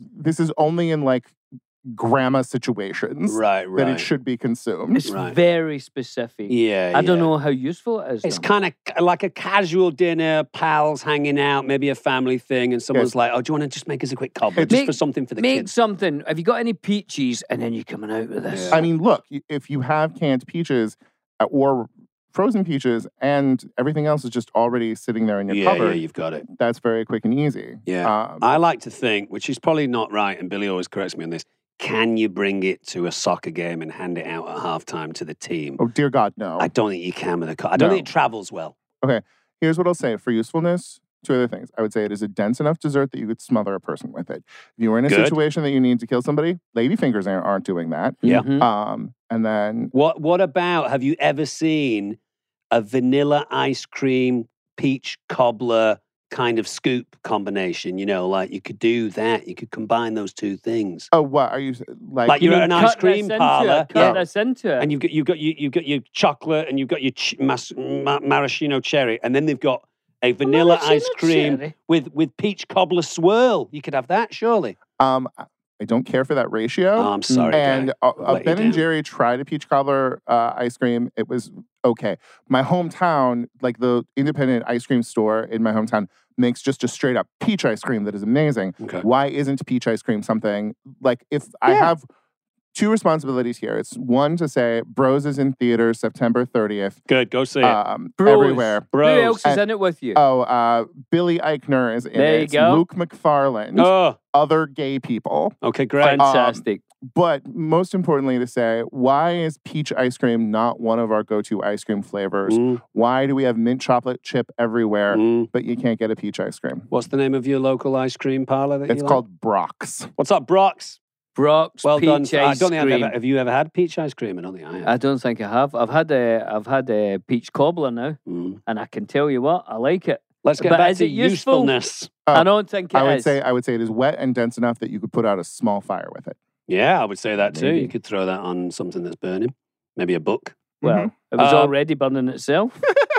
grandma situations Right, that right. it should be consumed. It's very specific. Yeah, I don't yeah. know how useful it is. It's though. kind of like a casual dinner, pals hanging out, maybe a family thing, and someone's like, "Oh, do you want to just make us a quick cobbler, just for something for the Make kids?" something. Have you got any peaches? And then you're coming out with this. I mean, look, if you have canned peaches or frozen peaches and everything else is just already sitting there in your Yeah, cupboard, you've got it. that's very quick and easy. Yeah, I like to think, which is probably not right, and Billy always corrects me on this. Can you bring it to a soccer game and hand it out at halftime to the team? Oh, dear God, no. I don't think you can with a car. I don't No. think it travels well. Okay, here's what I'll say for usefulness. Two other things. I would say it is a dense enough dessert that you could smother a person with it. If you were in a Good. situation that you need to kill somebody, ladyfingers aren't doing that. Yeah. And then What about, have you ever seen a vanilla ice cream, peach cobbler kind of scoop combination? You know, like you could do that. You could combine those two things. oh, what are you Like you're at an ice cream parlor, Cut this into it. and you've got your chocolate, and you've got your maraschino cherry, and then they've got a vanilla ice Maraschino cream cherry? with peach cobbler swirl. You could have that, surely. I don't care for that ratio. Oh, I'm sorry, And Guy. I'll let you Ben and down. Jerry tried a peach cobbler ice cream. It was okay. My hometown, like the independent ice cream store in my hometown, makes just a straight up peach ice cream that is amazing. Okay. Why isn't peach ice cream something like if I have two responsibilities here? It's one to say Bros is in theaters September 30th. Good, go see it. Bros. Everywhere. Who else is And- in it with you? Billy Eichner is in There it. you It's go. Luke McFarland. Oh. Other gay people. Okay, great. Fantastic. But most importantly to say, why is peach ice cream not one of our go-to ice cream flavors? Why do we have mint chocolate chip everywhere, but you can't get a peach ice cream? What's the name of your local ice cream parlor that It's you called Brock's. What's up, Brock's? Brock's Well done. peach I ice don't think cream. have you ever had peach ice cream? I don't think I have. I don't think I have. I've had a peach cobbler now, and I can tell you what, I like it. Let's get But back is to it useful? usefulness. I don't think it I would is. say it is wet and dense enough that you could put out a small fire with it. Yeah, I would say that too. Maybe. You could throw that on something that's burning. Maybe a book. Well, it was already burning itself.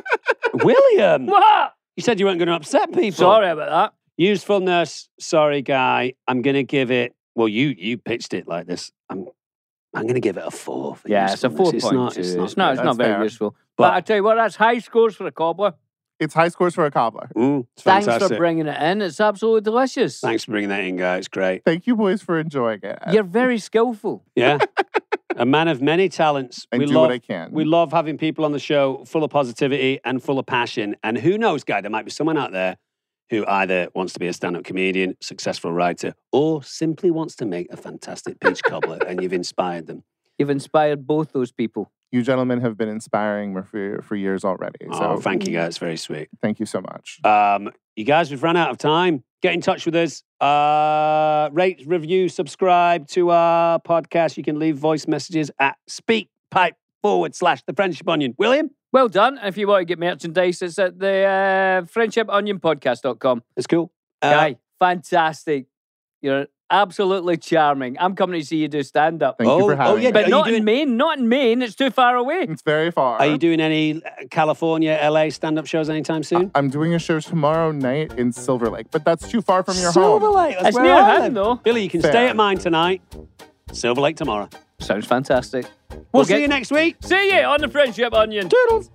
William! What? You said you weren't going to upset people. Sorry about that. Usefulness, sorry, Guy. I'm going to give it, well, you pitched it like this. I'm going to give it a 4 for Yeah, it's a usefulness. 4.2. It's not That's very fair. useful. But I tell you what, that's high scores for a cobbler. It's high scores for a cobbler. It's Thanks fantastic. for bringing it in. It's absolutely delicious. Thanks for bringing that in, Guy. It's great. Thank you, boys, for enjoying it. You're very skillful. Yeah. A man of many talents. I do what I can. We love having people on the show full of positivity and full of passion. And who knows, Guy, there might be someone out there who either wants to be a stand-up comedian, successful writer, or simply wants to make a fantastic peach cobbler, and you've inspired them. You've inspired both those people. You gentlemen have been inspiring me for years already. So Oh, thank you, Guy. It's very sweet. Thank you so much. You guys, we've run out of time. Get in touch with us. Rate, review, subscribe to our podcast. You can leave voice messages at speakpipe.com/The Friendship Onion. William? Well done. If you want to get merchandise, it's at the friendshiponionpodcast.com. It's cool. Guy, fantastic. You're absolutely charming. I'm coming to see you do stand-up. Thank you for having me. But not in Maine. Not in Maine. It's too far away. It's very far. Are you doing any California, LA stand-up shows anytime soon? I'm doing a show tomorrow night in Silver Lake, but that's too far from your Silver home. Lake, that's It's where near I him, live. though. Billy, you can Fair. stay at mine tonight. Silver Lake tomorrow. Sounds fantastic. We'll see you next week. See you on the Friendship Onion. Toodles.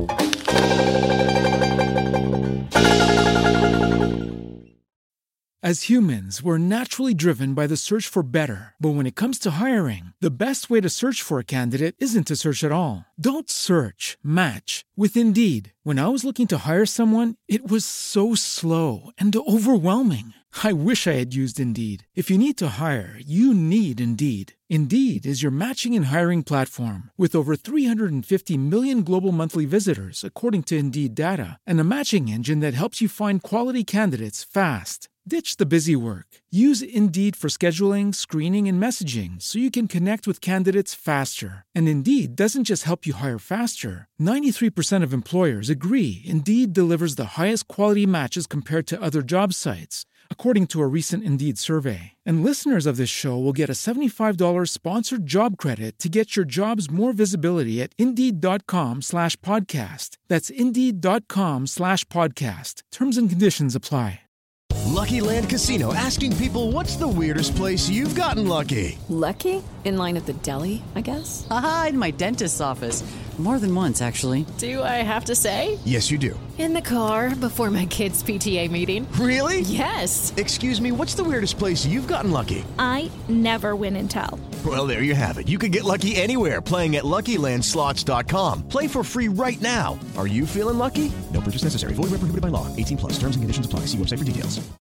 As humans, we're naturally driven by the search for better. But when it comes to hiring, the best way to search for a candidate isn't to search at all. Don't search, match with Indeed. When I was looking to hire someone, it was so slow and overwhelming. I wish I had used Indeed. If you need to hire, you need Indeed. Indeed is your matching and hiring platform with over 350 million global monthly visitors, according to Indeed data, and a matching engine that helps you find quality candidates fast. Ditch the busy work. Use Indeed for scheduling, screening, and messaging so you can connect with candidates faster. And Indeed doesn't just help you hire faster. 93% of employers agree Indeed delivers the highest quality matches compared to other job sites, according to a recent Indeed survey. And listeners of this show will get a $75 sponsored job credit to get your jobs more visibility at Indeed.com/podcast. That's Indeed.com/podcast. Terms and conditions apply. Lucky Land Casino, asking people, what's the weirdest place you've gotten lucky? Lucky? In line at the deli, I guess? Aha, in my dentist's office. More than once, actually. Do I have to say? Yes, you do. In the car before my kids' PTA meeting. Really? Yes. Excuse me, what's the weirdest place you've gotten lucky? I never win and tell. Well, there you have it. You can get lucky anywhere, playing at LuckyLandSlots.com. Play for free right now. Are you feeling lucky? No purchase necessary. Void where prohibited by law. 18+. Terms and conditions apply. See website for details.